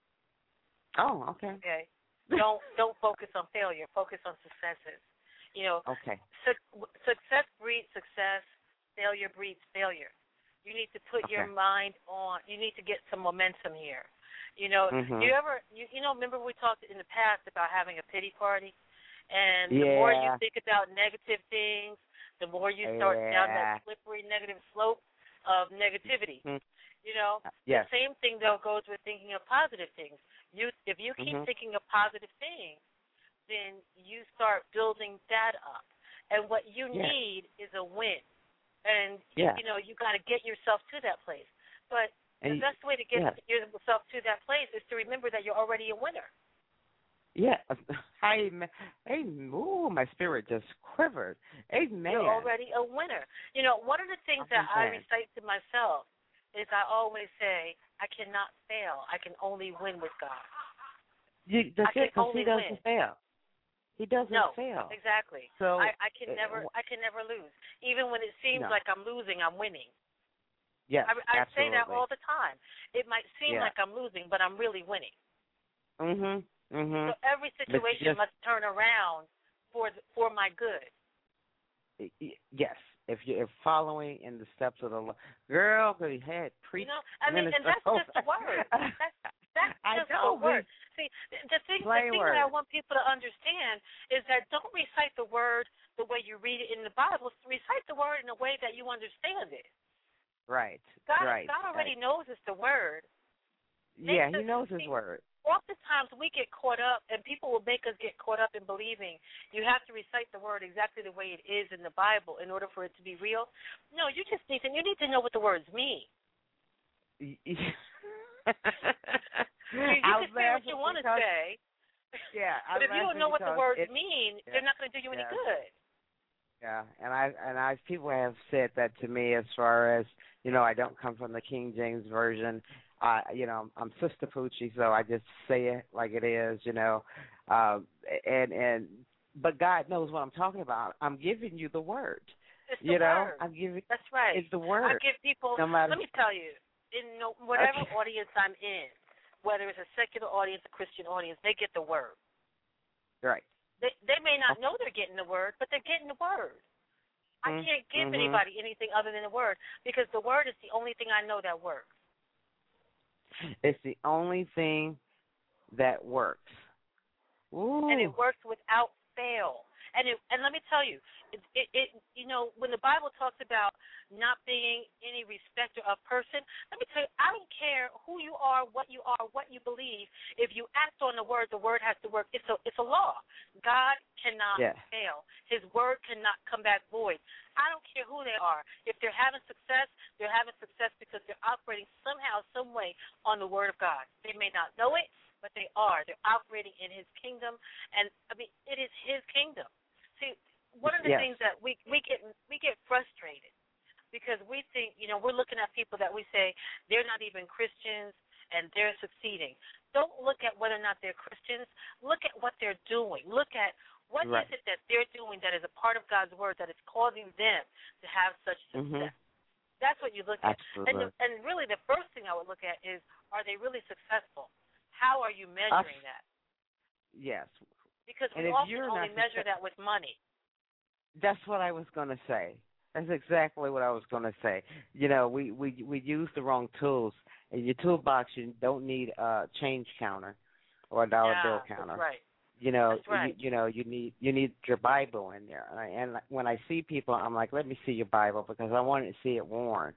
Oh, okay. Okay. Don't focus on failure. Focus on successes. You know. Okay. Success breeds success. Failure breeds failure. You need to put your mind on. You need to get some momentum here. You know. You know? Remember we talked in the past about having a pity party. And the more you think about negative things, the more you start down that slippery negative slope of negativity. You know, the same thing, though, goes with thinking of positive things. If you keep thinking of positive things, then you start building that up. And what you need is a win. And, you know, you got to get yourself to that place. But the best way to get yourself to that place is to remember that you're already a winner. Yeah, ooh, my spirit just quivered. Amen. You're already a winner. You know, one of the things that I recite to myself is I always say, I cannot fail. I can only win with God. That's it, because he doesn't fail. He doesn't fail. Exactly. So I can never lose. Even when it seems like I'm losing, I'm winning. Yes, I say that all the time. It might seem like I'm losing, but I'm really winning. So every situation must turn around for my good. Yes, if you're following in the steps of the Lord. Girl, go ahead, preach. You know, I mean, and that's just a word. That's just a word. See, the thing that I want people to understand is that don't recite the word the way you read it in the Bible. Recite the word in a way that you understand it. Right. God already knows it's the word. He knows his word. Oftentimes we get caught up, and people will make us get caught up in believing you have to recite the word exactly the way it is in the Bible in order for it to be real. No, you need to know what the words mean. You can say what you want to say. Yeah. But if you don't know what the words mean, they're not going to do you any good. Yeah, and I people have said that to me as far as, I don't come from the King James version. I'm Sister Poochie, so I just say it like it is, but God knows what I'm talking about. I'm giving you the word. It's the word. I'm giving. That's right. It's the word. I give people. No matter, let me tell you, in whatever audience I'm in, whether it's a secular audience, a Christian audience, they get the word. Right. They may not know they're getting the word, but they're getting the word. I can't give anybody anything other than the word, because the word is the only thing I know that works. It's the only thing that works. Ooh. And it works without fail. And let me tell you, when the Bible talks about not being any respecter of person, let me tell you, I don't care who you are, what you believe. If you act on the word has to work. It's a law. God cannot fail. His word cannot come back void. I don't care who they are. If they're having success because they're operating somehow, some way on the word of God. They may not know it, but they are. They're operating in his kingdom, and it is his kingdom. See, one of the things that we get frustrated because we think, we're looking at people that we say they're not even Christians and they're succeeding. Don't look at whether or not they're Christians. Look at what they're doing. Look at what is it that they're doing that is a part of God's word that is causing them to have such success. That's what you look at. Absolutely. And really the first thing I would look at is, are they really successful? How are you measuring that? Yes. Because we often only measure that with money. That's what I was going to say. That's exactly what I was going to say. We use the wrong tools. In your toolbox, you don't need a change counter or a dollar bill counter. That's right. That's right. You need your Bible in there. And when I see people, I'm like, let me see your Bible because I want to see it worn.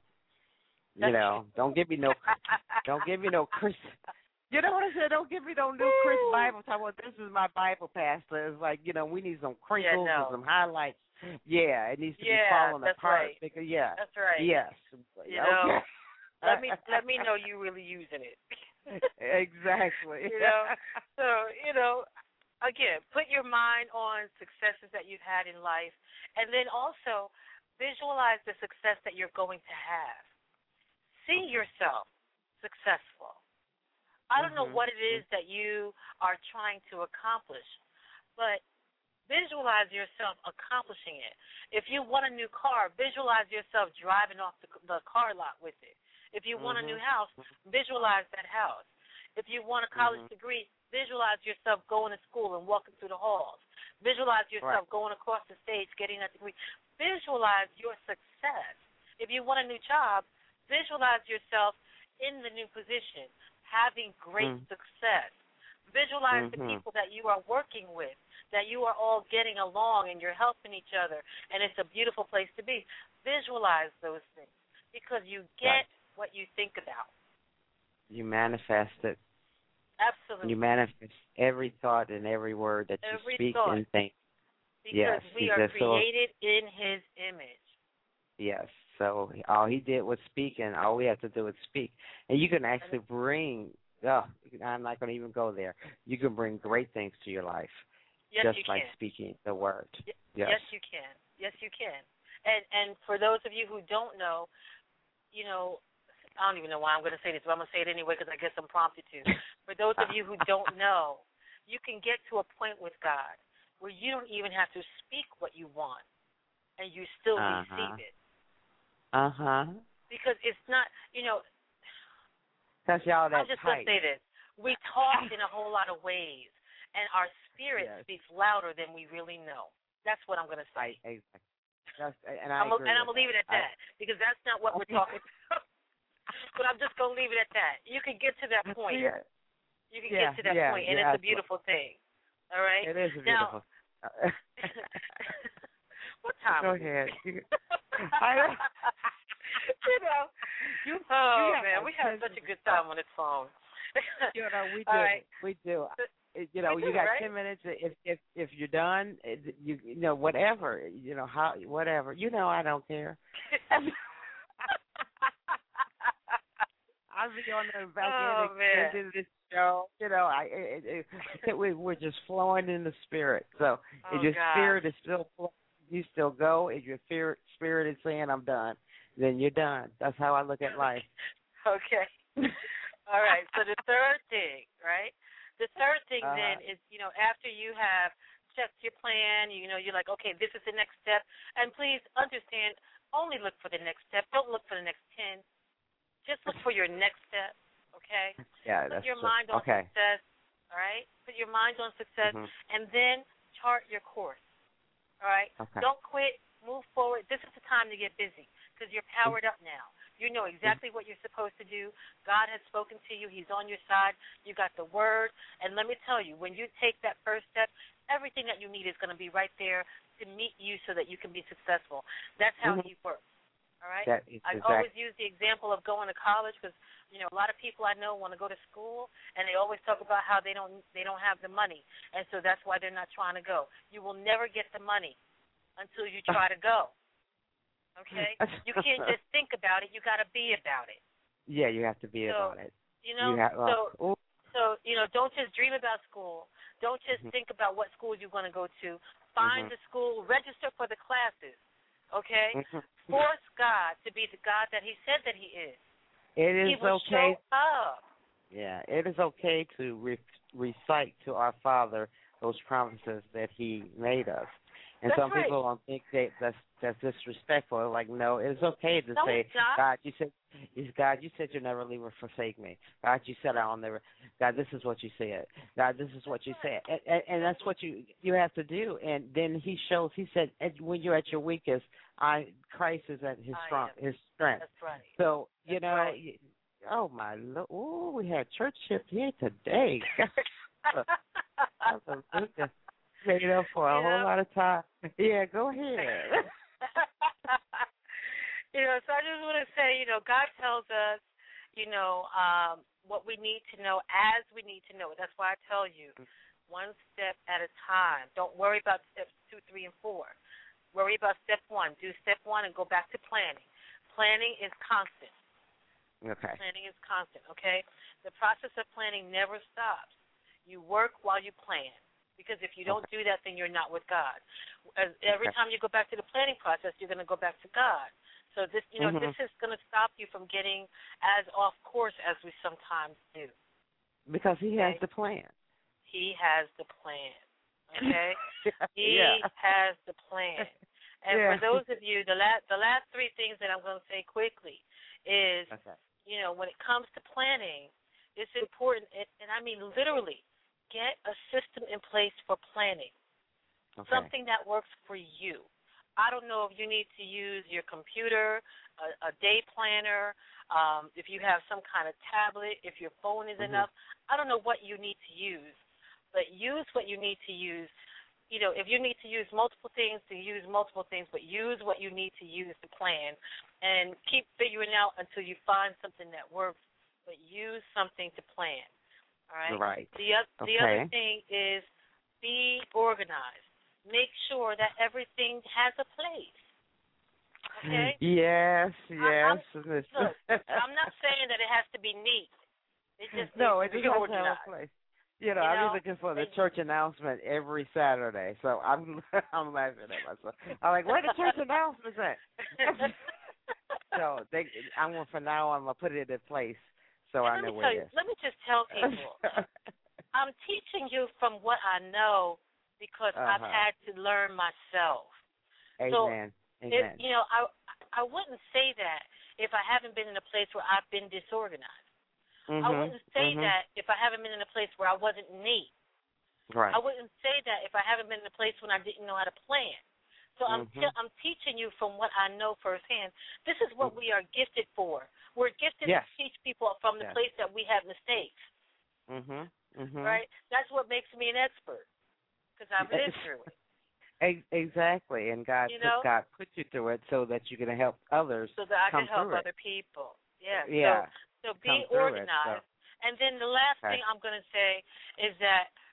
Don't give me no Chris. You know what I said? Don't give me no new Chris Bible. Talk about this is my Bible, Pastor. It's like, we need some crinkles and some highlights. Yeah, it needs to be falling apart. Right. Because, that's right. Yes. Let me know you really using it. Exactly. So, again, put your mind on successes that you've had in life, and then also visualize the success that you're going to have. See yourself successful. I don't know what it is that you are trying to accomplish, but visualize yourself accomplishing it. If you want a new car, visualize yourself driving off the car lot with it. If you want a new house, visualize that house. If you want a college degree, visualize yourself going to school and walking through the halls. Visualize yourself going across the stage, getting that degree. Visualize your success. If you want a new job, visualize yourself in the new position, having great success. Visualize the people that you are working with, that you are all getting along and you're helping each other, and it's a beautiful place to be. Visualize those things because you get what you think about. You manifest it. Absolutely. You manifest every thought and every word that you speak and think. Because we are created in his image. Yes. So all he did was speak, and all we have to do is speak. And you can actually bring, I'm not going to even go there. You can bring great things to your life just by speaking the word. Yes, you can. Yes, you can. And for those of you who don't know, I don't even know why I'm going to say this, but I'm going to say it anyway because I guess I'm prompted to. For those of you who don't know, you can get to a point with God where you don't even have to speak what you want, and you still receive it. Because it's not, That's y'all that I'm just going to say this. We talk in a whole lot of ways, and our spirit speaks louder than we really know. That's what I'm going to say. I'm going to leave it at that because that's not what we're talking about. But I'm just going to leave it at that. You can get to that point. You can get to that point, and it's a beautiful thing. All right? It is a beautiful thing. What time? Go ahead. Man, we have such a good time on this phone. We do. Right. We do. You got 10 minutes. If you're done, whatever. Whatever. I don't care. I'll be on the back end of this show. We're just flowing in the spirit. So if your spirit is still flowing, you still go. If your spirit is saying I'm done, then you're done. That's how I look at life. Okay. All right. So the third thing, right? The third thing then is, after you have checked your plan, you're like, okay, this is the next step. And please understand, only look for the next step. Don't look for the next 10. Just look for your next step, okay? Yeah, that's Put your true. mind on success, all right? Put your mind on success, and then chart your course, all right? Okay. Don't quit. Move forward. This is the time to get busy because you're powered up now. You know exactly what you're supposed to do. God has spoken to you. He's on your side. You got the word. And let me tell you, when you take that first step, everything that you need is going to be right there to meet you so that you can be successful. That's how he works. All right? I always use the example of going to college because, a lot of people I know want to go to school, and they always talk about how they don't have the money, and so that's why they're not trying to go. You will never get the money until you try to go. Okay? You can't just think about it. You got to be about it. Yeah, you have to be about it. Don't just dream about school. Don't just think about what school you're going to go to. Find the school. Register for the classes. Okay? Force God to be the God that he said that he is. It is he will okay. Show up. Yeah, it is okay to recite to our Father those promises that he made us. And That's some people don't think that's disrespectful. Like, no, it's okay to say, God, you said you'll never leave or forsake me. God, you said I'll never. God, this is what you said. God, this is what you said. And that's what you have to do. And then he shows. He said, when you're at your weakest, Christ is at his strength. That's right. So right. Oh my Lord! Oh, we had church shift here today. Hallelujah. Made up for a whole lot of time. Yeah, go ahead. So I just want to say, God tells us, what we need to know as we need to know it. That's why I tell you, one step at a time. Don't worry about steps 2, 3, and 4. Worry about step 1. Do step 1 and go back to planning. Planning is constant. Okay. Planning is constant, okay? The process of planning never stops. You work while you plan. Because if you don't do that, then you're not with God. Every time you go back to the planning process, you're going to go back to God. So this, this is going to stop you from getting as off course as we sometimes do. Because he has the plan. He has the plan. Okay, he has the plan. And for those of you, the last 3 things that I'm going to say quickly is, when it comes to planning, it's important, and I mean literally. Get a system in place for planning, something that works for you. I don't know if you need to use your computer, a day planner, if you have some kind of tablet, if your phone is enough. I don't know what you need to use, but use what you need to use. If you need to use multiple things, to use multiple things, but use what you need to use to plan, and keep figuring out until you find something that works, but use something to plan. All right. The other thing is be organized. Make sure that everything has a place. Okay? Yes. Look, I'm not saying that it has to be neat. It just it needs to be doesn't organized. have a place. I'm looking for the church announcement every Saturday, so I'm laughing at myself. I'm like, where the church announcements at? So from now on, I'm gonna put it in place. So I know where it is. Let me just tell people, I'm teaching you from what I know because I've had to learn myself. Amen. So, Amen. I wouldn't say that if I haven't been in a place where I've been disorganized. I wouldn't say that if I haven't been in a place where I wasn't neat. Right. I wouldn't say that if I haven't been in a place when I didn't know how to plan. So I'm teaching you from what I know firsthand. This is what we are gifted for. We're gifted to teach people from the place that we have mistakes. Right? That's what makes me an expert because I've lived through it. Exactly, and God put you through it so that you can help others. So that I can help other people. Yeah. So be organized. And then the last thing I'm going to say is that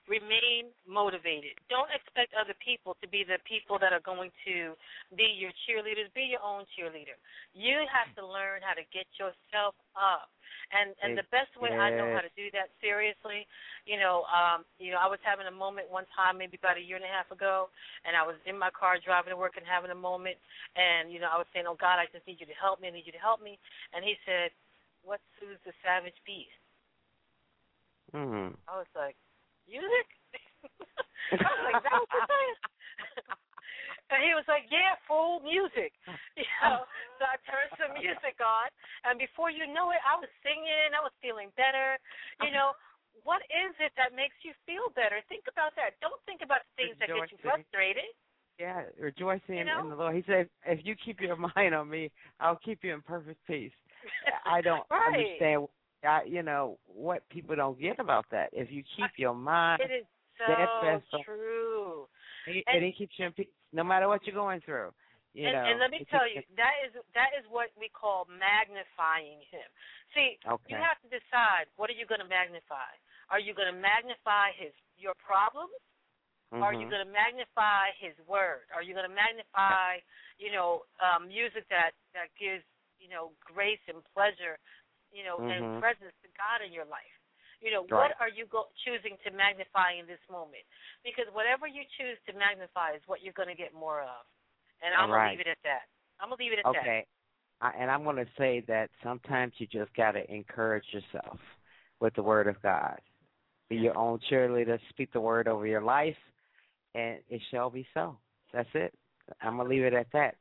remain motivated. Don't expect other people to be the people that are going to be your cheerleaders. Be your own cheerleader. You have to learn how to get yourself up. And the best way I know how to do that, seriously, I was having a moment one time, maybe about a year and a half ago, and I was in my car driving to work and having a moment, and, I was saying, oh, God, I just need you to help me. I need you to help me. And he said, what soothes the savage beast? Mm-hmm. I was like, music? I was like, that was the thing? And he was like, yeah, full music. So I turned some music on, and before you know it, I was singing. I was feeling better. What is it that makes you feel better? Think about that. Don't think about the things that get you frustrated. Yeah, rejoicing in the Lord. He said, if you keep your mind on me, I'll keep you in perfect peace. I don't understand, what people don't get about that. If you keep your mind, it is so true. And he keeps you in peace, no matter what you're going through. And let me tell you, that is what we call magnifying him. See, you have to decide, what are you going to magnify? Are you going to magnify your problems? Mm-hmm. Are you going to magnify his word? Are you going to magnify, music that gives, grace and pleasure, and presence to God in your life? What are you choosing to magnify in this moment? Because whatever you choose to magnify is what you're going to get more of. And I'm going to leave it at that. Okay. And I'm going to say that sometimes you just got to encourage yourself with the word of God. Be your own cheerleader. Speak the word over your life, and it shall be so. That's it. I'm going to leave it at that.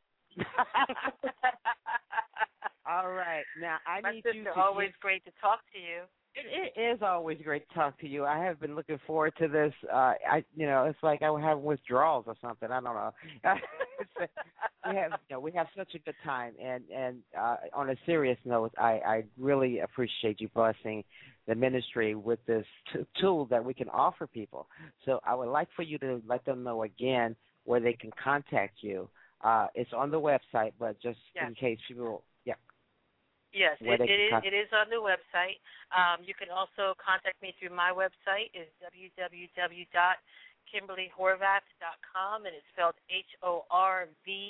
All right. Now, My sister, always great to talk to you. It is always great to talk to you. I have been looking forward to this. It's like I would have withdrawals or something. I don't know. We have such a good time. And on a serious note, I really appreciate you blessing the ministry with this tool that we can offer people. So I would like for you to let them know again where they can contact you. It's on the website, but just in case people. Yes, it is on the website. You can also contact me through my website. It's www.kimberlyhorvath.com, and it's spelled Horvath.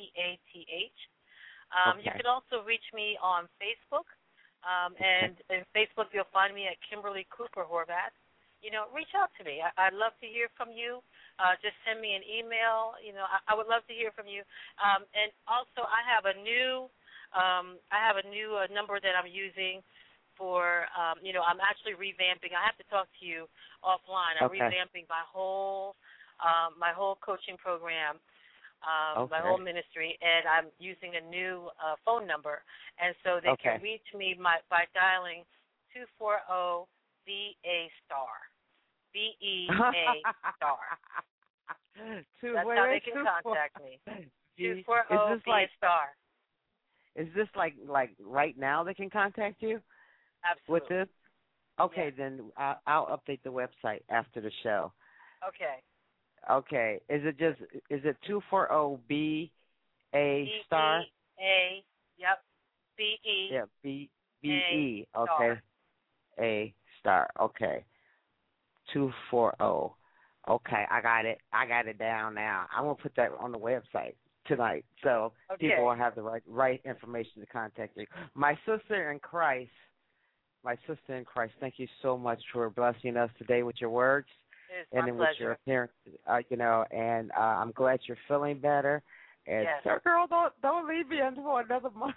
You can also reach me on Facebook, and in Facebook you'll find me at Kimberly Cooper Horvath. Reach out to me. I'd love to hear from you. Just send me an email. I would love to hear from you. And also, I have a new number that I'm using for, I'm actually revamping. I have to talk to you offline. I'm revamping my whole coaching program, my whole ministry, and I'm using a new phone number. And so they can reach me by dialing 240-BA-STAR. B-E-A-STAR. That's how they can contact me. 240-BA-STAR. Is this like right now they can contact you? Absolutely. With this? Okay, then I'll update the website after the show. Okay. Is it 240-BA-STAR? B-E-A, yep. B-E. Yeah, B-E, okay. A-STAR, okay. 240. Okay, I got it. I got it down now. I'm going to put that on the website tonight, so people will have the right information to contact you. My sister in Christ, thank you so much for blessing us today with your words and with your appearance. And I'm glad you're feeling better. And so, girl, don't leave me for another month.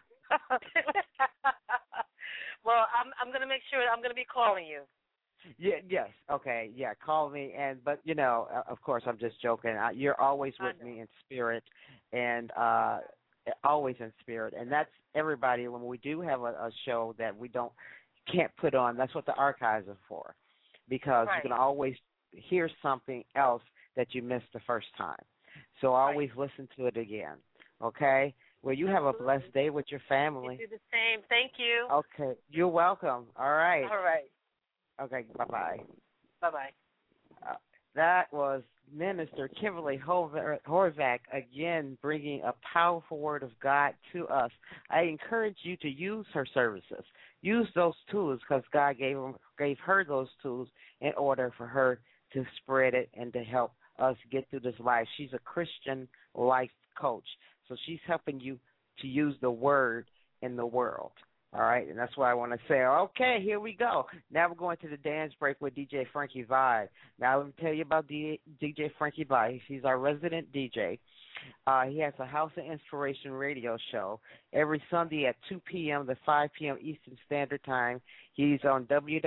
Well, I'm going to make sure I'm going to be calling you. Yes. Okay. Yeah. Call me. But of course, I'm just joking. You're always with me in spirit, and always in spirit. And that's everybody. When we do have a show that we can't put on, that's what the archives are for, because you can always hear something else that you missed the first time. So always listen to it again. Okay. Well, you have a blessed day with your family. You do the same. Thank you. Okay. You're welcome. All right. All right. Okay, bye-bye. Bye-bye. That was Minister Kimberly Horvath, again, bringing a powerful word of God to us. I encourage you to use her services. Use those tools, because God gave her those tools in order for her to spread it and to help us get through this life. She's a Christian life coach. So she's helping you to use the word in the world. All right, and that's why I want to say, okay, here we go. Now we're going to the dance break with DJ Frankie Vibe. Now let me tell you about DJ Frankie Vibe. He's our resident DJ. He has a House of Inspiration radio show every Sunday at 2 p.m. to 5 p.m. Eastern Standard Time. He's on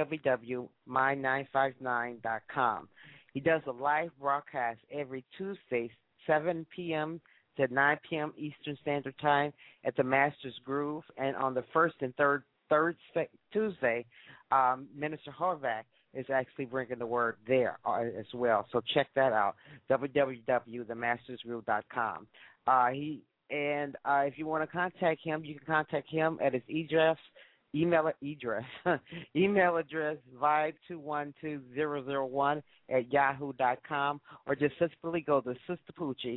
www.my959.com. He does a live broadcast every Tuesday, 7 p.m. to 9 p.m. Eastern Standard Time at the Master's Groove. And on the first and third Tuesday, Minister Horvath is actually bringing the word there as well. So check that out, www.themastersgroove.com. If you want to contact him, you can contact him at his email address, vibe212001 at yahoo.com, or just simply go to Sister Poochie,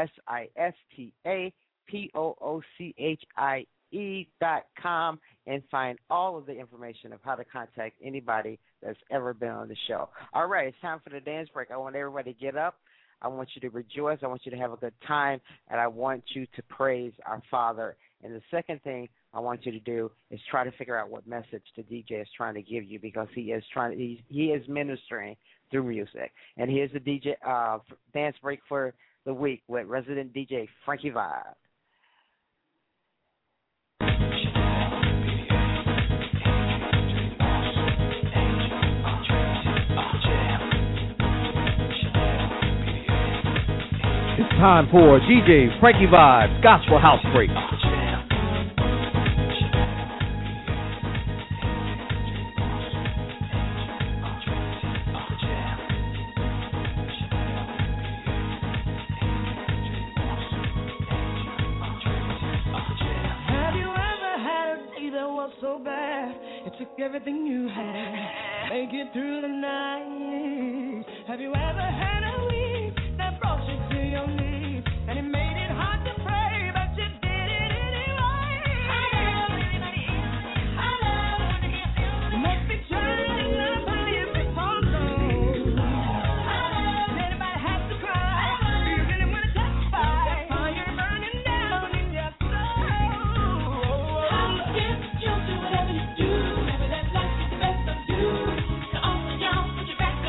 SISTAPOOCHIE.com, and find all of the information of how to contact anybody that's ever been on the show. All right, it's time for the dance break. I want everybody to get up. I want you to rejoice. I want you to have a good time, and I want you to praise our Father. And the second thing I want you to do is try to figure out what message the DJ is trying to give you, because he is ministering through music. And here's the DJ dance break for the week with resident DJ Frankie Vibe. It's time for DJ Frankie Vibe's Gospel House Break. Everything you had, make it through the night. Have you ever had a week that brought you to your knees, and it made it hard to pray, but you did it anyway? I love you must be trying to believe it's all low. Anybody has to cry. Do you really want to testify? The fire burning down in your soul. I guess you'll do whatever you do.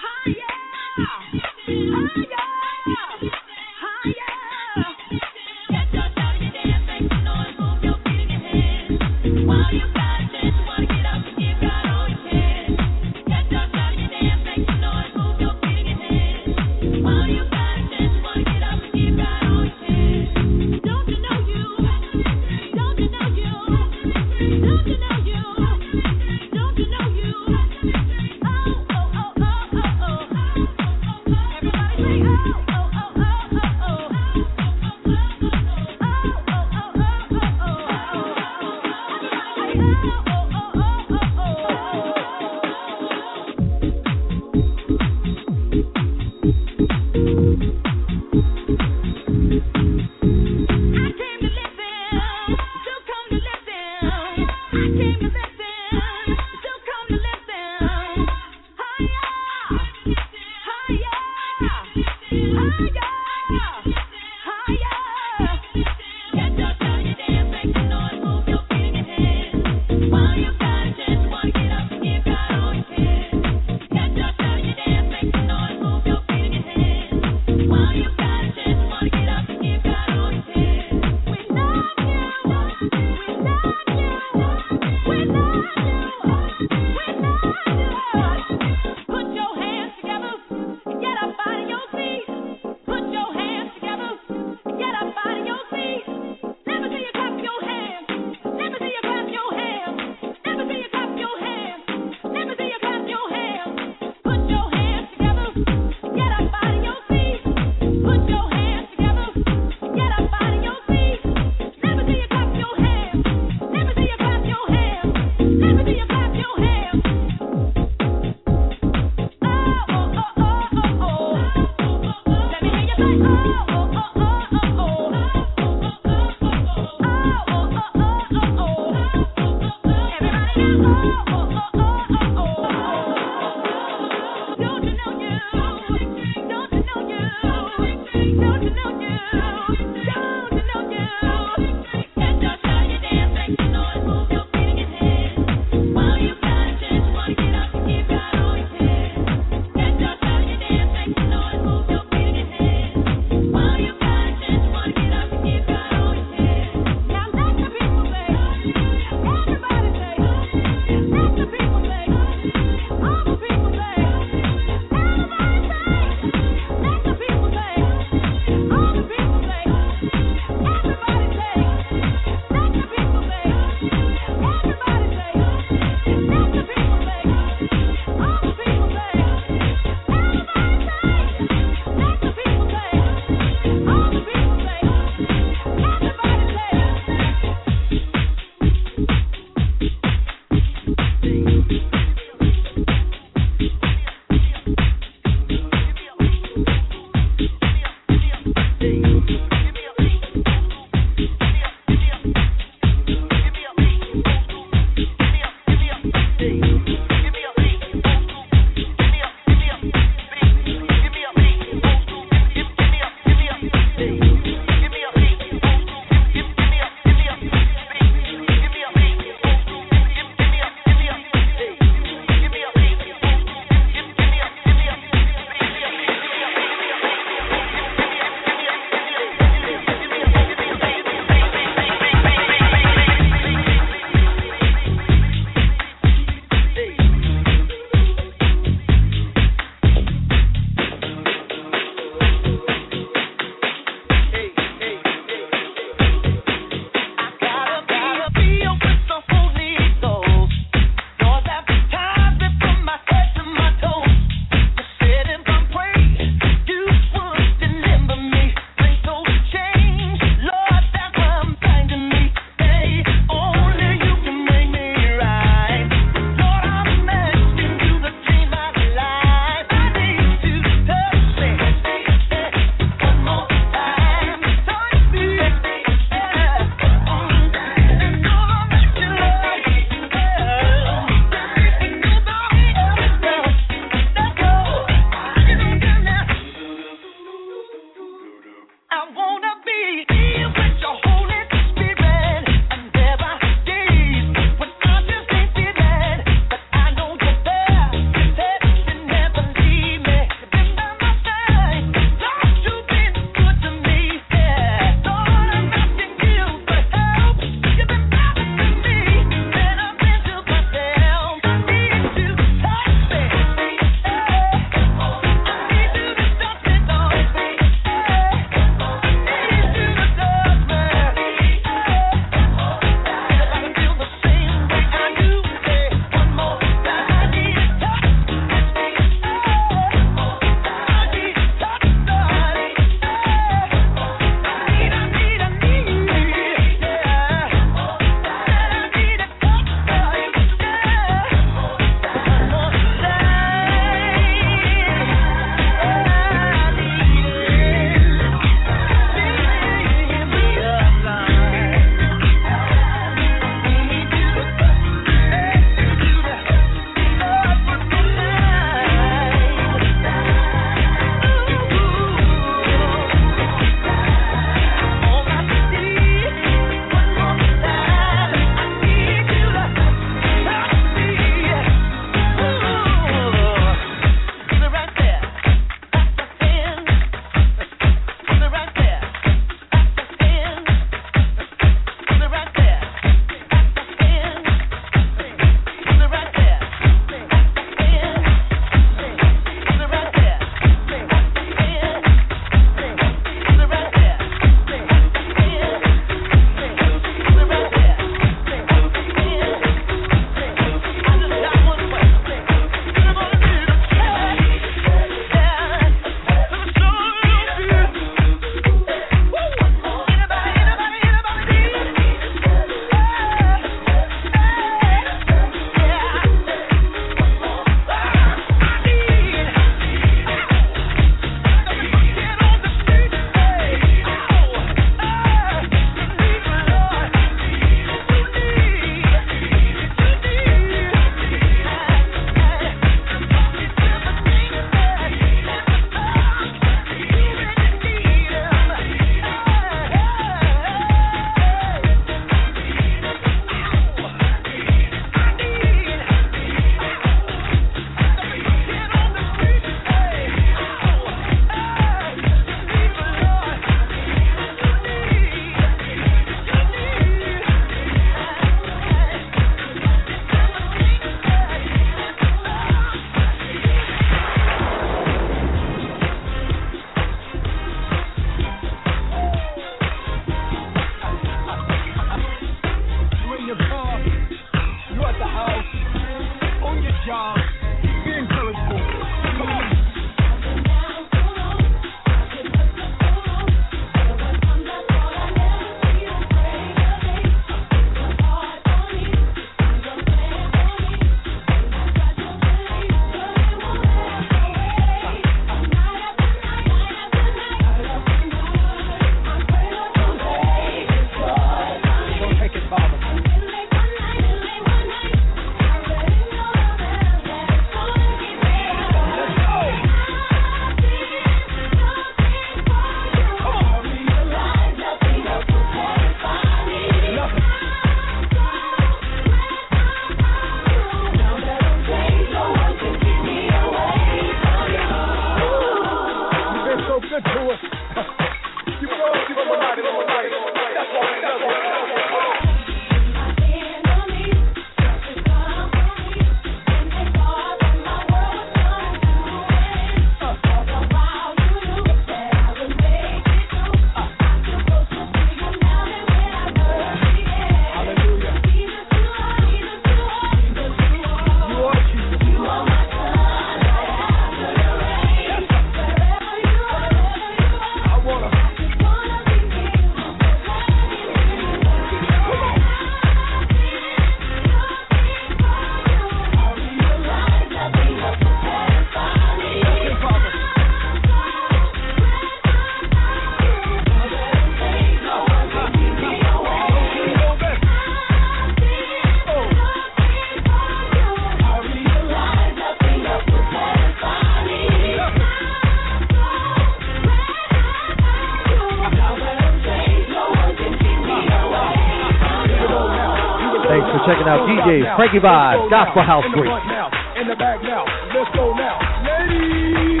DJs, Frankie Vibes, Gospel House in the Freak. front now, in the back now. Let's go now. Ladies,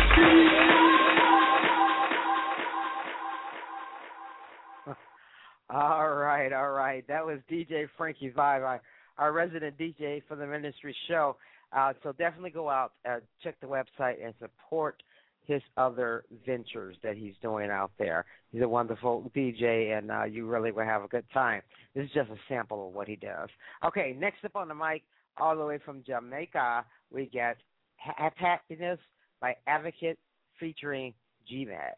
All right. That was DJ Frankie Vibe, our resident DJ for the ministry show. So definitely go out, check the website, and support his other ventures that he's doing out there. He's a wonderful DJ, and you really will have a good time. This is just a sample of what he does. Okay, next up on the mic, all the way from Jamaica, we get Happiness by Advocate featuring G-Mac.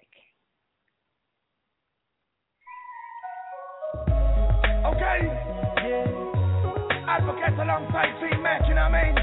okay. Advocates alongside G-Mac, you know what I mean?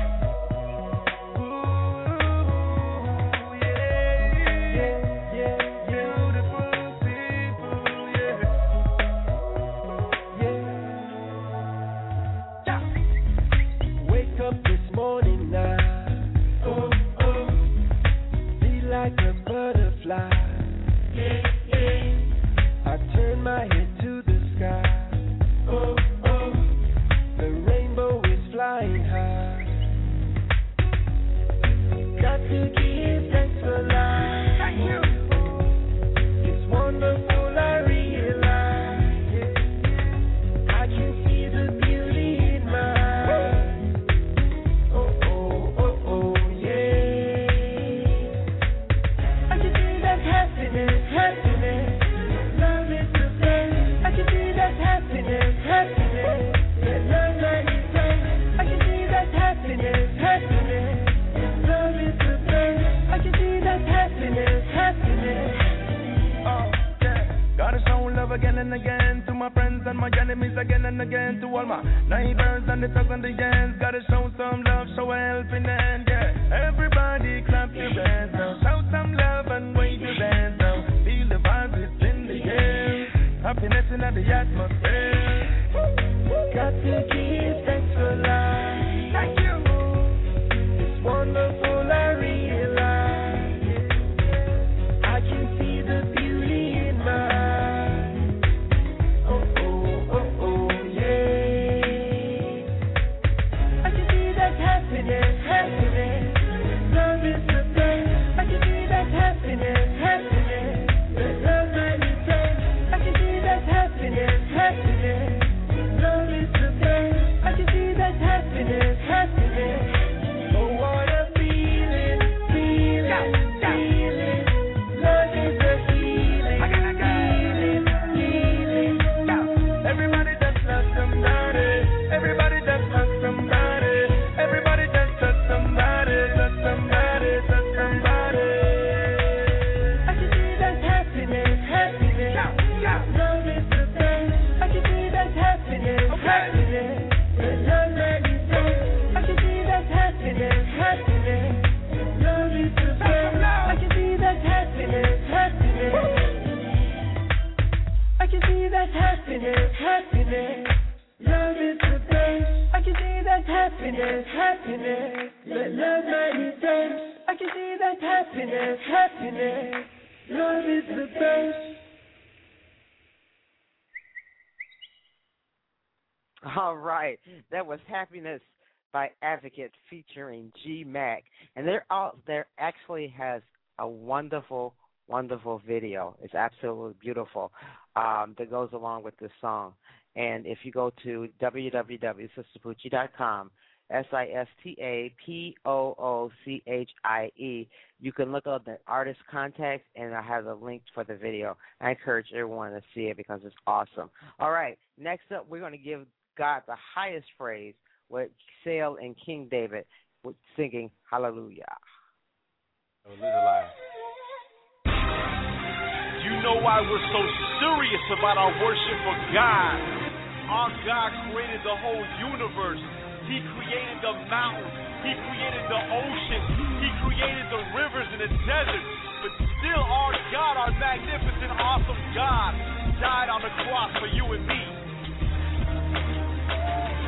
Again and again to my friends and my enemies, again and again to all my neighbors and the thugs and the ends. Gotta show some love, show a helping hand, yeah. Everybody clap your hands now, show some love and wave your hands now. Feel the vibes, it's in the air. Happiness in the atmosphere. Got to give thanks for life. Thank you. It's wonderful, I realize. I can see the beauty in my eyes. All right, that was Happiness by Advocate featuring G-Mac, and there actually has a wonderful video. It's absolutely beautiful that goes along with this song. And if you go to www.sisterpoochie.com, SISTAPOOCHIE, you can look up the artist contact, and I have the link for the video. I encourage everyone to see it because it's awesome. All right, next up, we're going to give God the highest praise with Sale and King David singing Hallelujah. Hallelujah. You know why we're so serious about our worship of God. Our God created the whole universe. He created the mountains. He created the ocean. He created the rivers and the desert. But still our God, our magnificent, awesome God, died on the cross for you and me.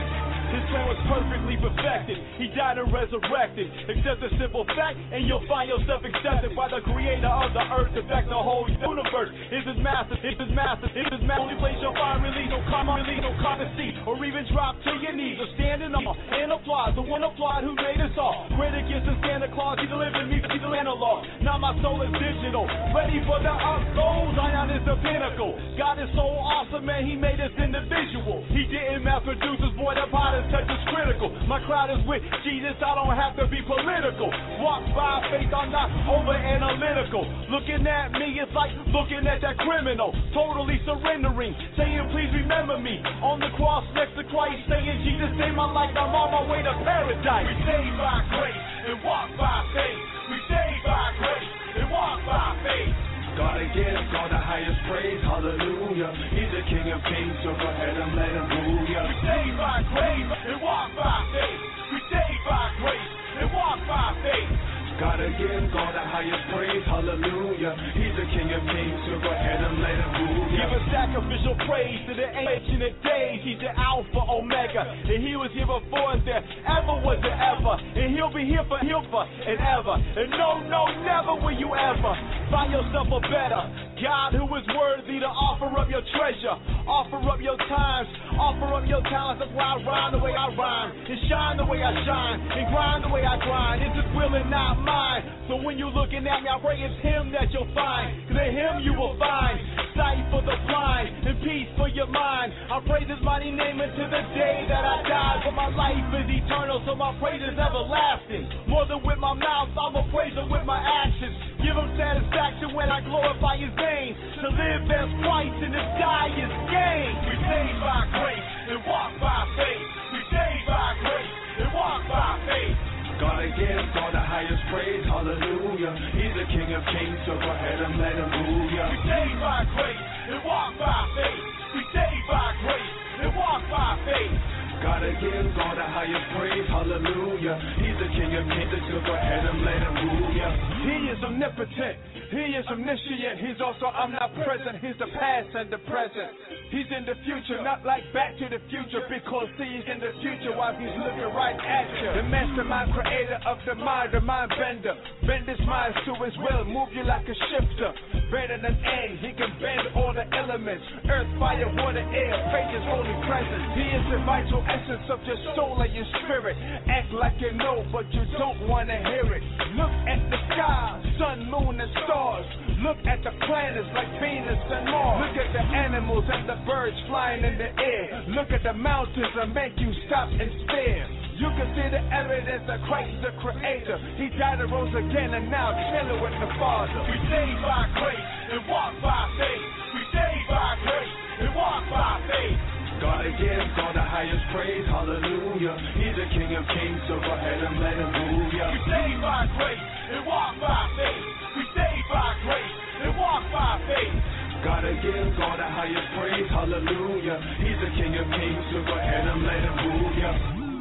His plan was perfectly perfected. He died and resurrected. Accept the simple fact, and you'll find yourself accepted by the creator of the earth. In fact, the whole universe is his master. It's his master. It's his master. Only place you'll find release, no common seat, or even drop to your knees, or standing up and applaud. The one applaud who made us all. Greater gifts than Santa Claus. He delivered me. He's the analog. Now my soul is digital. Ready for the upload. Zion is the pinnacle. God is so awesome, man. He made us individual. He didn't mass produce us, boy. That potter's touch is critical. My crowd is with Jesus. I don't have to be political. Walk by faith. I'm not over analytical. Looking at me, it's like looking at that criminal. Totally surrendering. Saying, please remember me. On the cross next to Christ. Saying, Jesus, save my life. I'm on my way to paradise. We saved by grace and walk by faith. We saved by grace and walk by faith. God again, God the highest praise, hallelujah. He's the King of Kings, so go ahead and let him rule ya. We saved by grace and walk by faith. We saved by grace and walk by faith. God again, God the highest praise, hallelujah. He's the King of Kings, so go ahead and let him rule ya. Give a sacrificial praise to the ancient of days. He's the Alpha, Omega, and he was here before there ever was there ever, and he'll be here for and ever. And no, never will you ever find yourself a better God who is worthy to offer up your treasure, offer up your times, offer up your talents. That's why I rhyme the way I rhyme, and shine the way I shine, and grind the way I grind. It's his will and not mine. So when you're looking at me, I pray it's him that you'll find, cause in him you will find sight for the blind and peace for your mind. I praise his mighty name until the day that I die, for my life is eternal, so my praise is everlasting. More than with my mouth, I'ma praise him with my actions. Give him satisfaction when I glorify his name. To live as Christ and to die is gain. We saved by grace and walk by faith. We saved by grace and walk by faith. God again, God the highest praise, hallelujah. He's the King of Kings, so go ahead and let him rule ya. We saved by grace and walk by faith. We saved by grace and walk by faith. God again, God the highest praise, hallelujah. He's the King of Kings, so go ahead and let him rule ya. He is omnipotent. He is omniscient. He's also omnipresent. He's the past and the present. He's in the future, not like Back to the Future, because he's in the future while he's looking right at you. The mastermind, creator of the mind bender. Bend his mind to his will, move you like a shifter. Better than air, he can bend all the elements. Earth, fire, water, air, faith is holy presence. He is the vital essence of your soul and your spirit. Act like you know, but you don't want to hear it. Look at the sky, sun, moon, and stars. Look at the planets like Venus and Mars. Look at the animals and the birds flying in the air. Look at the mountains and make you stop and stare. You can see the evidence that Christ is the creator. He died and rose again and now chilling with the Father. We saved by grace and walk by faith. We saved by grace and walk by faith. God again, God the highest praise, hallelujah. He's the King of Kings, so go ahead and let him rule ya. We saved by grace and walk by faith. We saved by grace and walk by faith. God again, God the highest praise, hallelujah. He's the King of Kings, so go ahead and let him rule ya.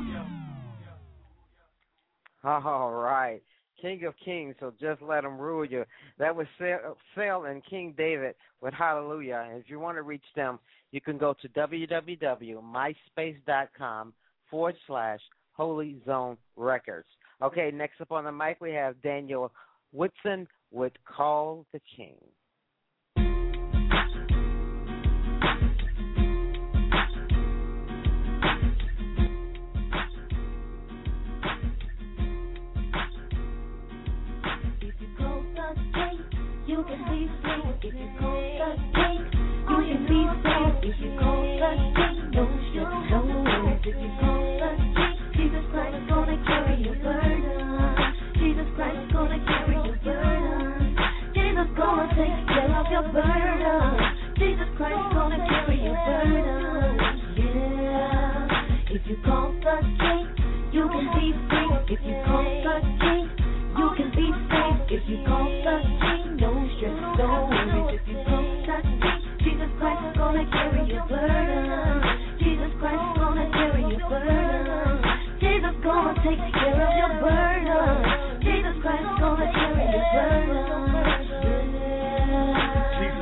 All right. King of Kings, so just let him rule you. That was Sale and King David with Hallelujah. And if you want to reach them, you can go to www.myspace.com/Holy Zone Records. Okay, next up on the mic we have Daniel Woodson with Call the King. You can be free if you call the King. You can be free if you call the King. No stress, no worries if you call the King. Jesus Christ is gonna carry your burden. Jesus Christ is gonna carry your burden. Jesus gonna take care of your burden. Jesus Christ is gonna carry your burden. Yeah. If you call the King, you can be free. If you call the King, you can be safe. If you call the King, no stress, no worries. If you call the King, Jesus Christ is gonna carry your burden. Jesus Christ is gonna carry your burden. Jesus gonna take care of your burden. Jesus Christ is gonna carry your burden. Jesus Christ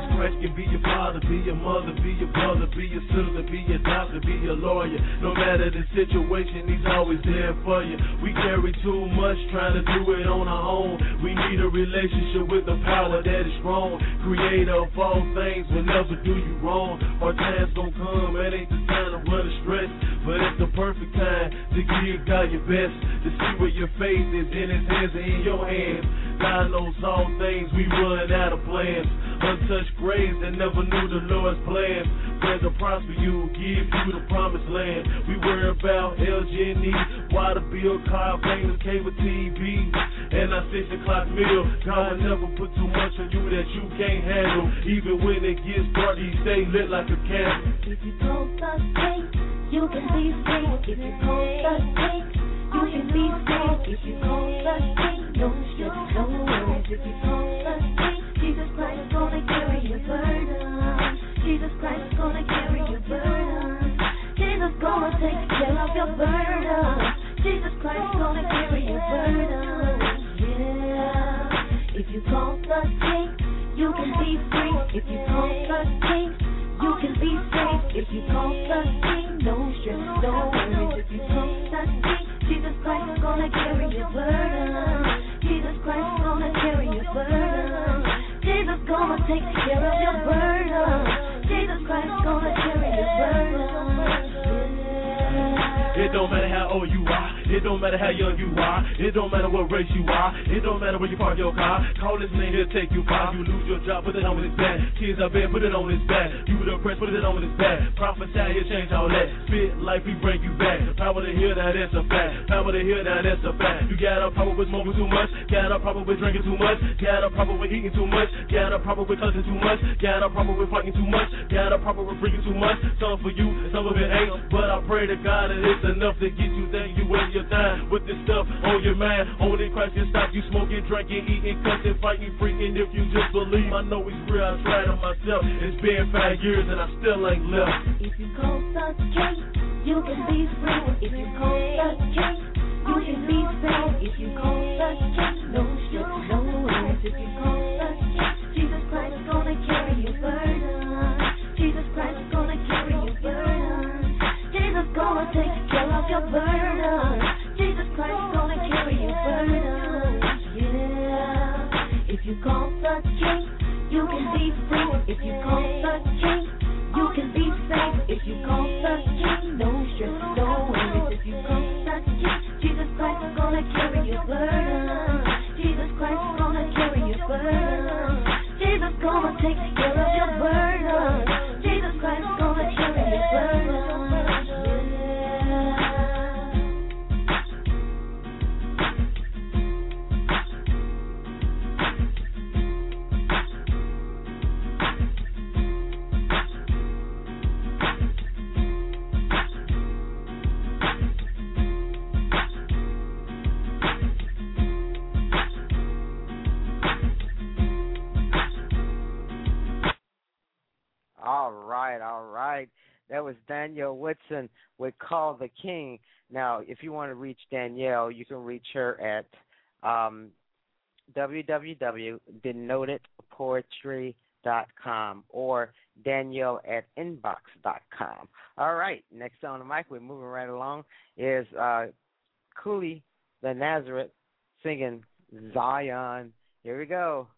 can be your father, be your mother, be your brother, be your sister, be your doctor, be your lawyer. No matter the situation, he's always there for you. We carry too much trying to do it on our own. We need a relationship with the power that is strong. Creator of all things will never do you wrong. Our time's gonna come, it ain't the time to run the stress, but it's the perfect time to give God your best, to see where your faith is in his hands and in your hands. God knows all things, we run out of plans. Untouched graves that never knew the Lord's plans. Plans to prosper you, give you the promised land. We worry about LG&E, water bill, car payments, cable TV, and our 6 o'clock meal. God will never put too much on you that you can't handle. Even when it gets dark, he stay lit like a candle. If you close the gate, you can be free. If you close the gate, you can be free. If you close the gate, no stress, no worries. If you close the gate, Jesus Christ is gonna carry your burden. Jesus Christ is gonna carry your burden. Jesus gonna take care of your burden. Jesus Christ is gonna carry your burden. Yeah. If you close the gate, you can be free. If you close the gate, you can be safe. If you close the gate, no stress, no worries. If you close the gate, Jesus Christ is gonna carry your burden. Jesus Christ is gonna carry your burden. Jesus gonna take care of your burden. Jesus Christ is gonna carry your burden. It don't matter how old you are. It don't matter how young you are. It don't matter what race you are. It don't matter where you park your car. Call his name, he'll take you far. You lose your job, put it on his back. Kids out there, put it on his back. You depressed, put it on his back. Prophesy, he'll change all that. Spit life, he bring you back. The power to hear, now that's a fact. Power to hear, now that's a fact. You got a problem with smoking too much. Got a problem with drinking too much. Got a problem with eating too much. Got a problem with cussing too much. Got a problem with fighting too much. Got a problem with freaking too much. Some for you, and some of it ain't. But I pray to God that it's enough to get you there. You waste your time with this stuff on your mind. Only Christ can stop you smoking, drinking, eating, cussing, fighting, freaking. If you just believe, I know he's real. I tried it myself. It's been 5 years and I still ain't left. If you close the gate, you can be free. If you close the gate, you can be safe. If you close the gate, no stress, no worries. If you close the gate, Jesus Christ is gonna carry your burden. Jesus Christ is gonna carry your burden. Jesus gonna take care of your burden. Jesus Christ is gonna carry your burden. Yeah. If you close the gate, you can be free. If you close the gate, you can be safe. If you close the gate, no stress, no worries. If you close the gate, Jesus Christ is gonna carry your burden. Jesus Christ is gonna carry your burden. Jesus gonna take care of your burden. Jesus Christ is gonna carry your burden. All right. That was Danielle Woodson with Call the King. Now, if you want to reach Danielle, you can reach her at www.denotedpoetry.com or Danielle@inbox.com. All right. Next on the mic, we're moving right along, is Cooley the Nazareth singing Zion. Here we go.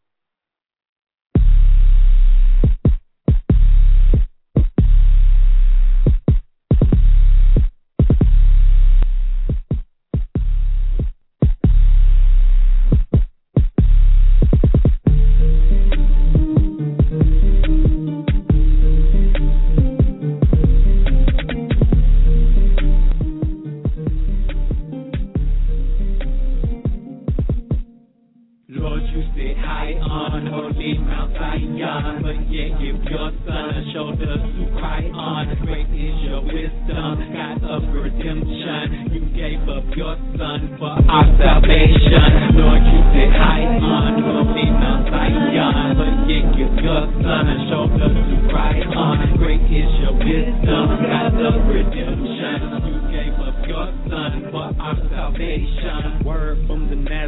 Word from the Nazarite.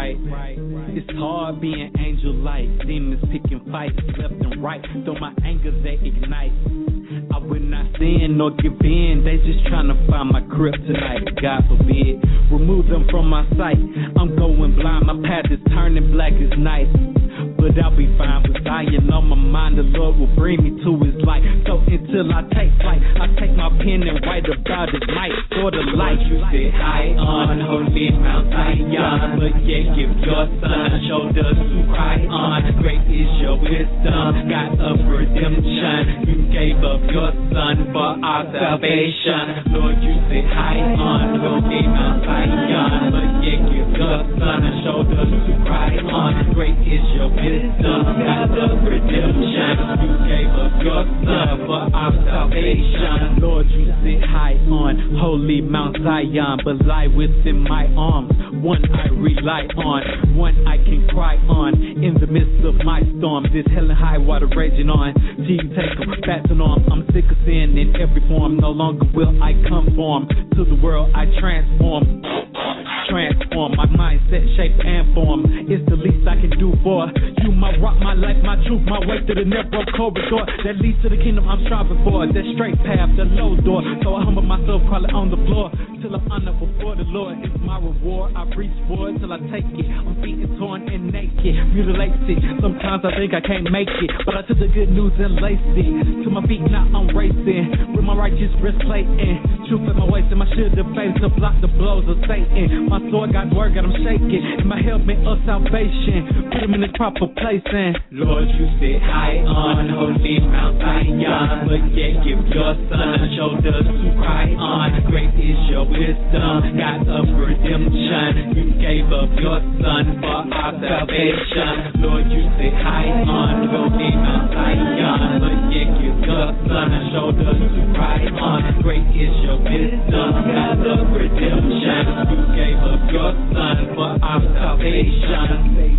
right. It's hard being angel light, demons picking fights left and right. Though my anger they ignite, I will not sin nor give in. They just trying to find my kryptonite. God forbid, remove them from my sight. I'm going blind, my path is turning black as night. But I'll be fine with Zion on my mind. The Lord will bring me to His light. So until I take flight, I take my pen and write about His might. For the light you sit high on holy Mount Zion, but yet give your son shoulders to cry on. Great is your wisdom, God of redemption. You gave up your son for our salvation. Lord, you sit high on holy Mount Zion, but yet give your son shoulders to cry on. Great is your wisdom, God of redemption. You gave up your son for our salvation. Lord, you sit high on holy Mount Zion, but lie within my arms. One I rely on, one I can cry on. In the midst of my storm, this hell and high water raging on. Till you take them, fasten on. I'm sick of sin in every form. No longer will I conform to the world I transform. Transform my mindset, shape, and form. It's the least I can do for you. My rock, my life, my truth, my way to the narrow corridor that leads to the kingdom I'm striving for. That straight path, the low door. So I humble myself, crawling on the floor till I'm honored before the Lord. It's my reward. I reach for it till I take it. I'm beaten, torn, and naked, mutilated. Sometimes I think I can't make it, but I took the good news and laced it to my feet. Now I'm racing with my righteous breastplate and truth at my waist and my shield of faith to block the blows of Satan. My sword got word, got him shaking, and my helmet of salvation put him in his proper place. And Lord, you sit high on holy Mount Zion, but yet give your son shoulders to cry on. Great is your wisdom, God of redemption. You gave up your son for our salvation. Lord, you sit high on holy Mount Zion, but yet give your son shoulders to cry on. Great is your wisdom, God of redemption. You gave up your son for our salvation.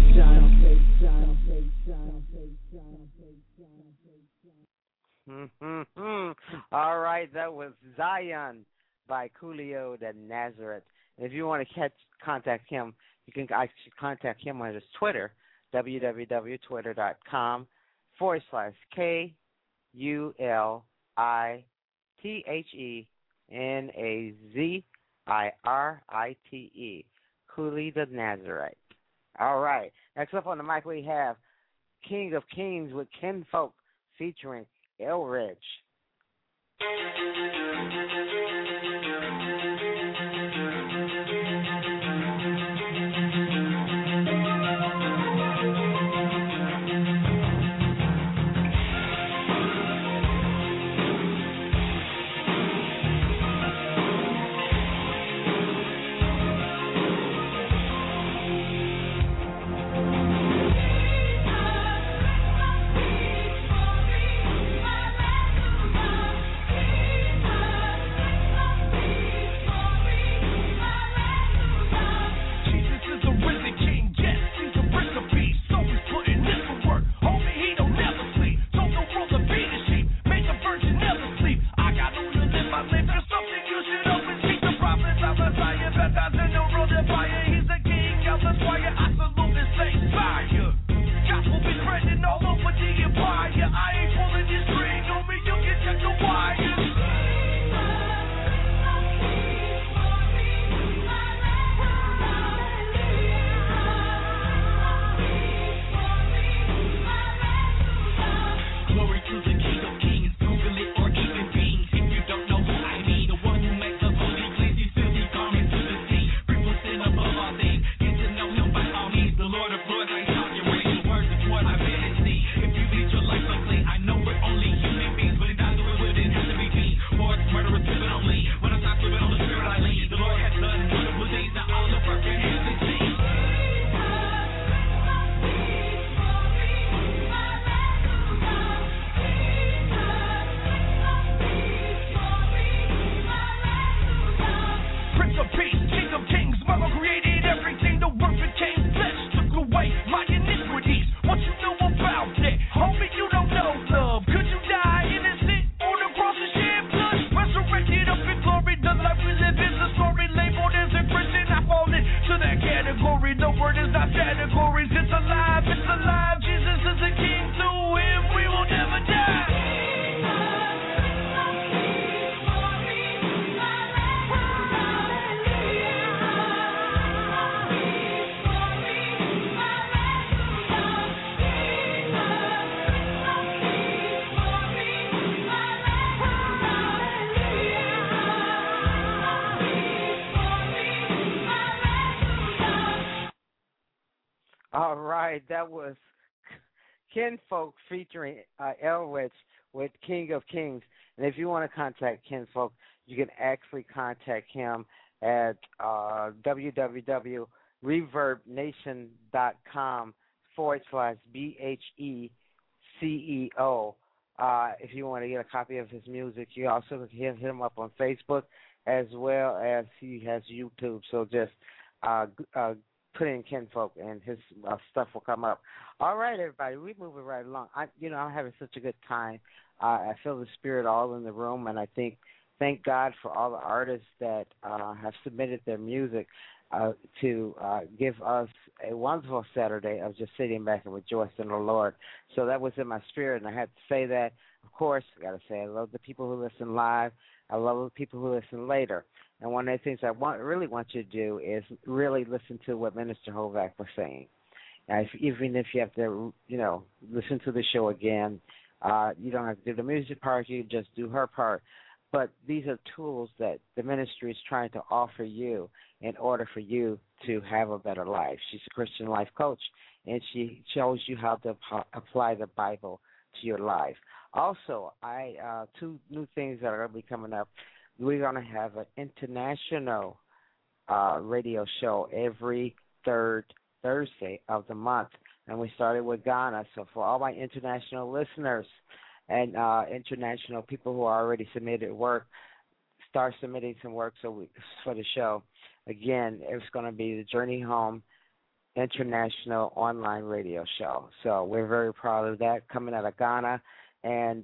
All right, that was Zion by Coolio the Nazareth. And if you want to contact him, you can actually contact him on his Twitter, www.com/KULITHENAZIRITE. Cooley the Nazarite. All right. Next up on the mic we have King of Kings with Kinfolk featuring Elridge. Jesus, right, that was Kinfolk featuring Elwich with King of Kings. And if you want to contact Kinfolk, you can actually contact him at www.reverbnation.com/BHECEO. If you want to get a copy of his music, you also can hit him up on Facebook as well as he has YouTube. So just put in Kinfolk and his stuff will come up. All right, everybody, we're moving right along. I'm having such a good time. I feel the spirit all in the room, and I thank God for all the artists that have submitted their music to give us a wonderful Saturday of just sitting back and rejoicing in the Lord. So that was in my spirit, and I had to say that. Of course, I got to say I love the people who listen live. I love the people who listen later. And one of the things I really want you to do is really listen to what Minister Hovak was saying. Even if you have to, listen to the show again, you don't have to do the music part. You just do her part. But these are tools that the ministry is trying to offer you in order for you to have a better life. She's a Christian life coach, and she shows you how to apply the Bible to your life. Also, two new things that are going to be coming up. We're going to have an international radio show every third Thursday of the month, and we started with Ghana. So for all my international listeners and international people who already submitted work, start submitting some work for the show. Again, it's going to be the Journey Home International Online Radio Show. So we're very proud of that, coming out of Ghana, and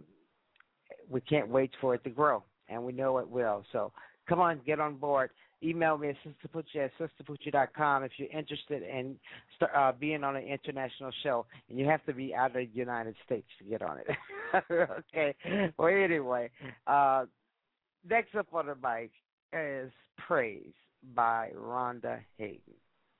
we can't wait for it to grow, and we know it will. So come on, get on board. Email me at sisterpucci@sisterpucci.com if you're interested in being on an international show, and you have to be out of the United States to get on it. Okay. Well, anyway, next up on the mic is Praise by Rhonda Hayden.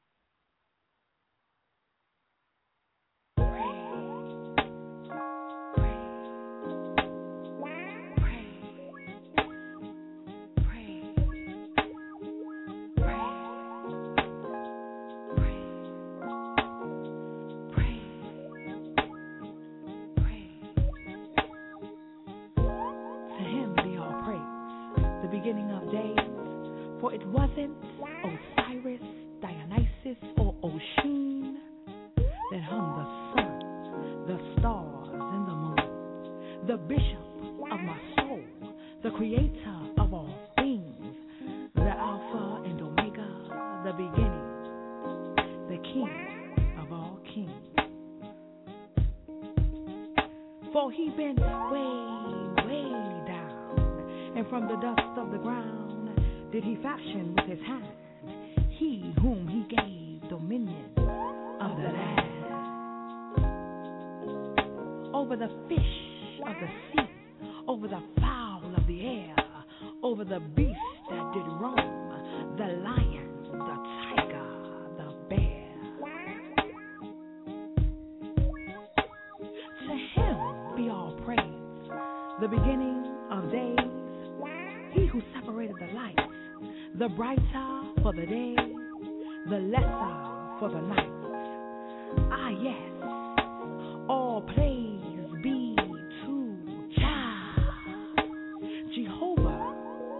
Beginning of days, for it wasn't Osiris, Dionysus, or Oshun that hung the sun, the stars, and the moon, the bishop of my soul, the creator of all things, the Alpha and Omega, the beginning, the King of all kings. For he bent way down, and from the dust of the ground did he fashion with his hand, he whom he gave dominion of the land, over the fish of the sea, over the fowl of the air, over the beast that did roam, the lion, the tiger, the bear. To him be all praise, the beginning of days, he who separated the lights, the brighter for the day, the lesser for the night. Ah, yes, all praise be to Jah, Jehovah,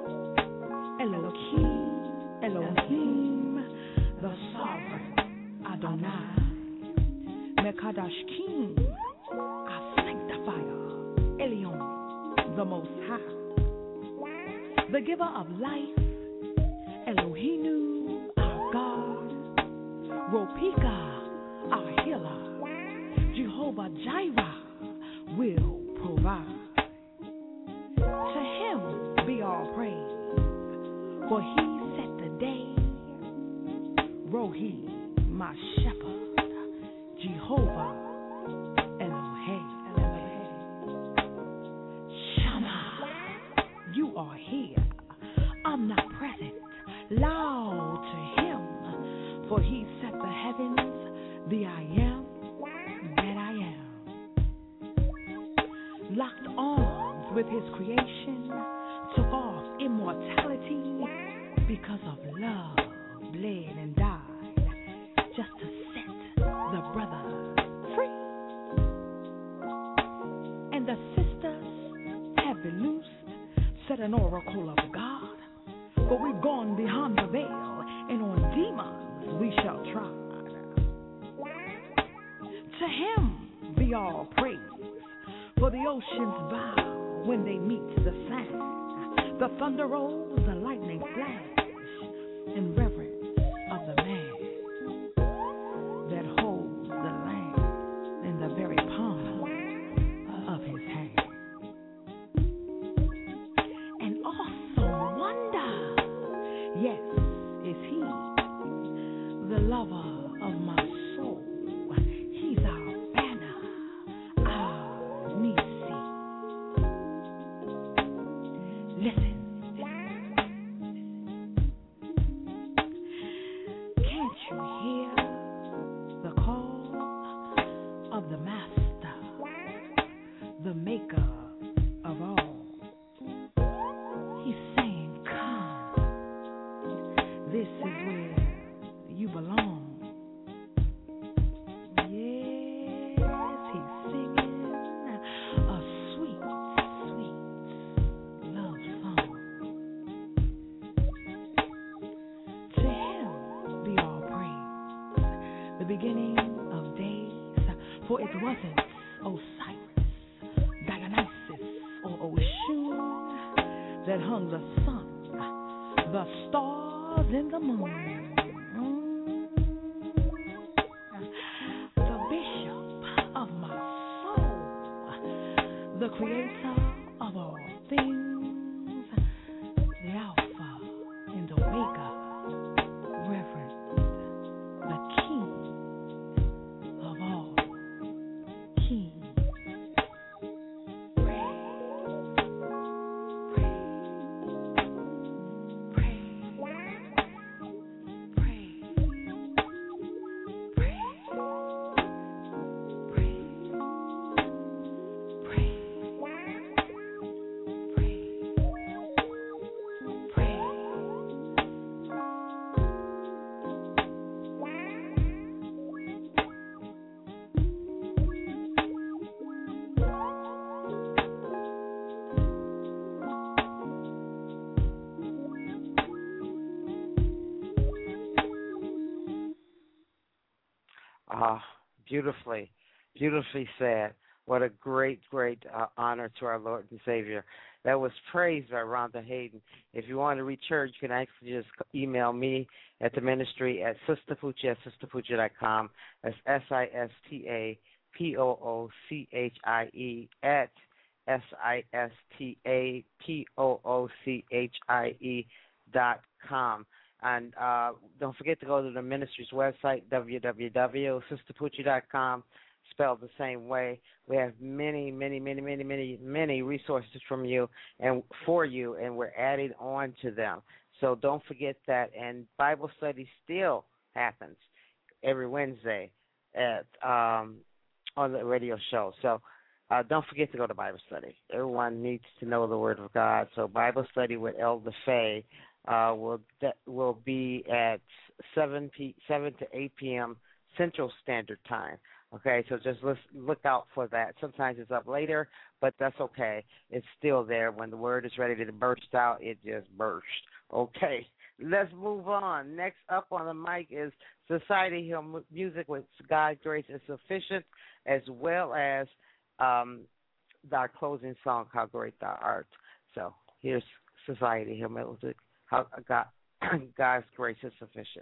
Elohim, the sovereign, Adonai, Mekadosh King, our sanctifier, Elion, the Most High, the giver of life, Elohinu, our God, Ropika, our healer, Jehovah Jireh will provide. To him be all praise, for he set the day, Rohi, my shepherd, Jehovah Elohim. Shama, you are here, omnipresent, loud to him, for he set the heavens, the I am that I am. Locked arms with his creation, took off immortality because of love, bled and died, just to set the yet an oracle of God. For we've gone beyond the veil, and on demons we shall trod. To him be all praise, for the oceans bow when they meet the sand. The thunder rolls, the lightning flash, in reverence of the man that holds the land in the very palm of his hand. An awesome wonder, yes, is he, the lover of my soul. He's our banner, our Nisi. Listen. Can't you hear the call of the Master, the Maker of all? He's saying, come, this is where you belong. Yes, he's singing a sweet, sweet love song. To him be all praise, the beginning of days, for it wasn't Osiris, Dionysus, or Oshun that hung the sun, the stars, and the moon. The bishop of my soul, the creator of all things, the Alpha and Omega, reverend, the King of all kings. Beautifully, beautifully said. What a great, great honor to our Lord and Savior. That was praised by Rhonda Hayden. If you want to reach her, you can actually just email me at the ministry at sistapucci@sistapucci.com. That's SISTAPOOCHIE at SISTAPOOCHIE.com. And don't forget to go to the ministry's website, www.sistapucci.com, spelled the same way. We have many, many, many, many, many, many resources from you and for you, and we're adding on to them. So don't forget that. And Bible study still happens every Wednesday at on the radio show. So don't forget to go to Bible study. Everyone needs to know the Word of God. So Bible study with Elder Faye will be at 7 to 8 p.m. Central Standard Time. Okay, so just look out for that. Sometimes it's up later, but that's okay. It's still there. When the word is ready to burst out, it just burst. Okay, let's move on. Next up on the mic is Society Hill Music with God's Grace is Sufficient, as well as our closing song, How Great Thou Art. So here's Society Hill Music. How God's grace is sufficient.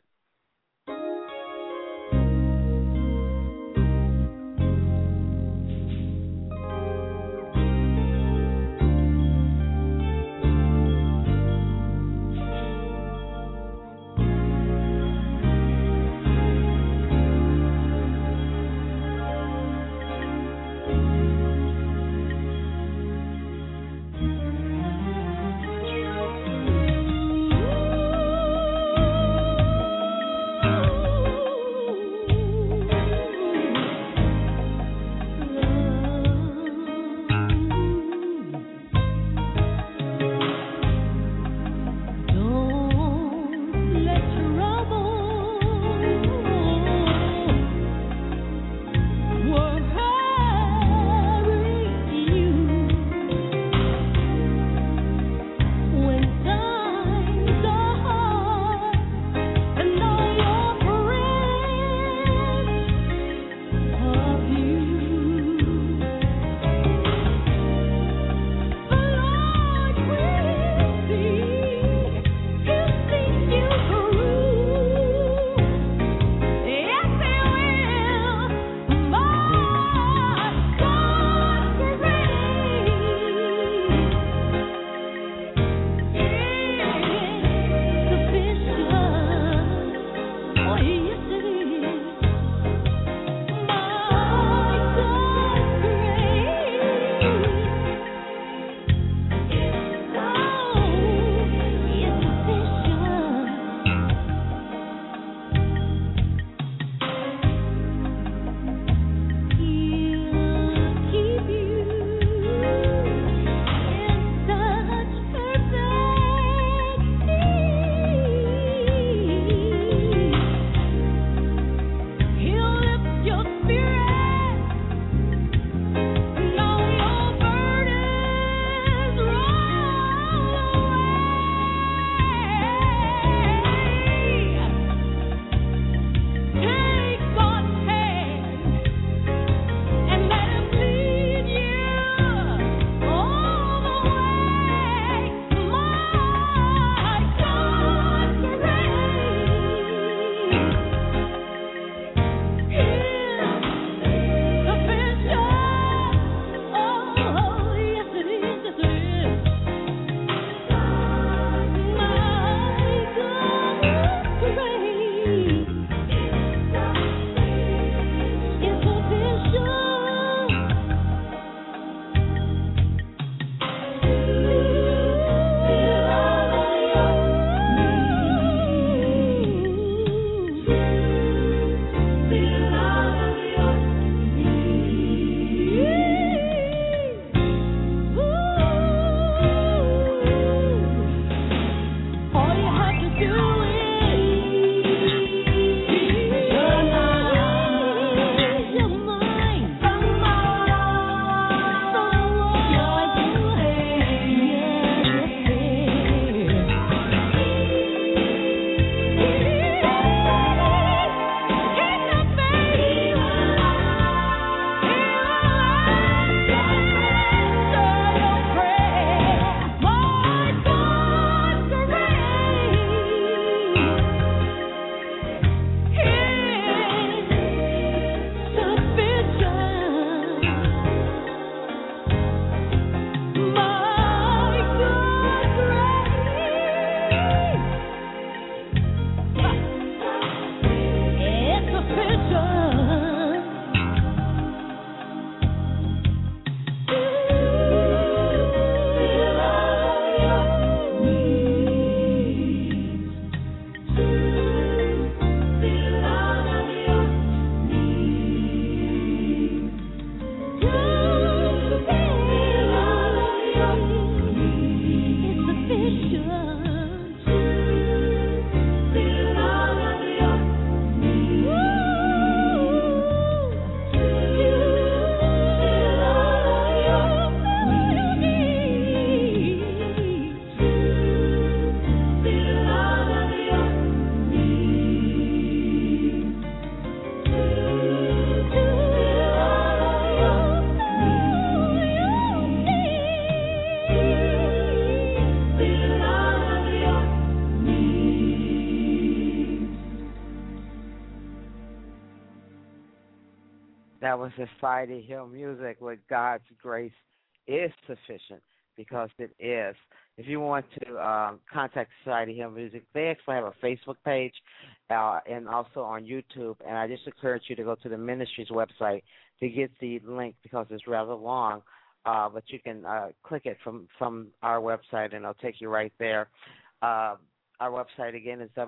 with Society Hill Music with God's Grace is Sufficient, because it is. If you want to contact Society Hill Music, they actually have a Facebook page and also on YouTube. And I just encourage you to go to the ministry's website to get the link, because it's rather long. But you can click it from our website, and it'll take you right there. Our website, again, is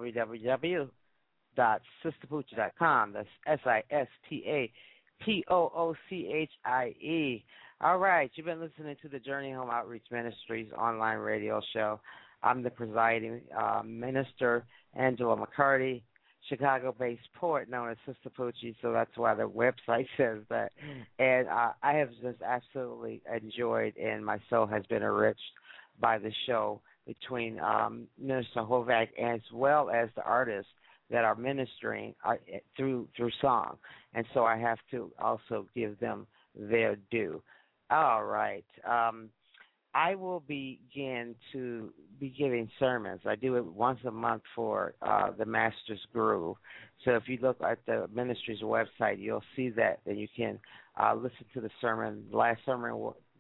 www.sisterpoochie.com. That's SISTAPOOCHIE. All right, you've been listening to the Journey Home Outreach Ministries online radio show. I'm the presiding minister, Angela McCarty, Chicago-based poet known as Sister Poochie, so that's why the website says that. And I have just absolutely enjoyed, and my soul has been enriched by the show between Minister Hovack as well as the artists that are ministering through song. And so I have to also give them their due. All right. I will begin to be giving sermons. I do it once a month for the Master's Groove. So if you look at the ministry's website, you'll see that, and you can listen to the sermon. The last sermon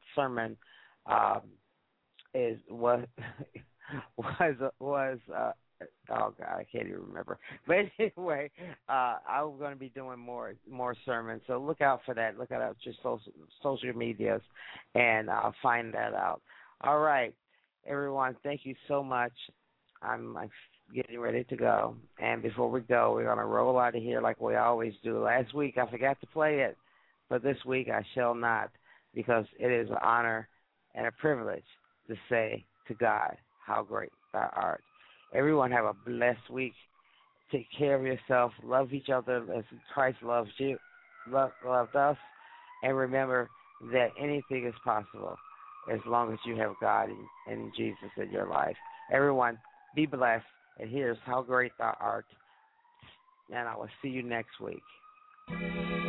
was oh God, I can't even remember. But anyway, I'm going to be doing more sermons. So look out for that. Look out your social medias and find that out. All right, everyone, thank you so much. I'm getting ready to go. And before we go, we're going to roll out of here like we always do. Last week I forgot to play it, but this week I shall not, because it is an honor and a privilege to say to God, how great thou art. Everyone have a blessed week. Take care of yourself. Love each other as Christ loved you, loved us. And remember that anything is possible as long as you have God and Jesus in your life. Everyone, be blessed. And here's how great thou art. And I will see you next week.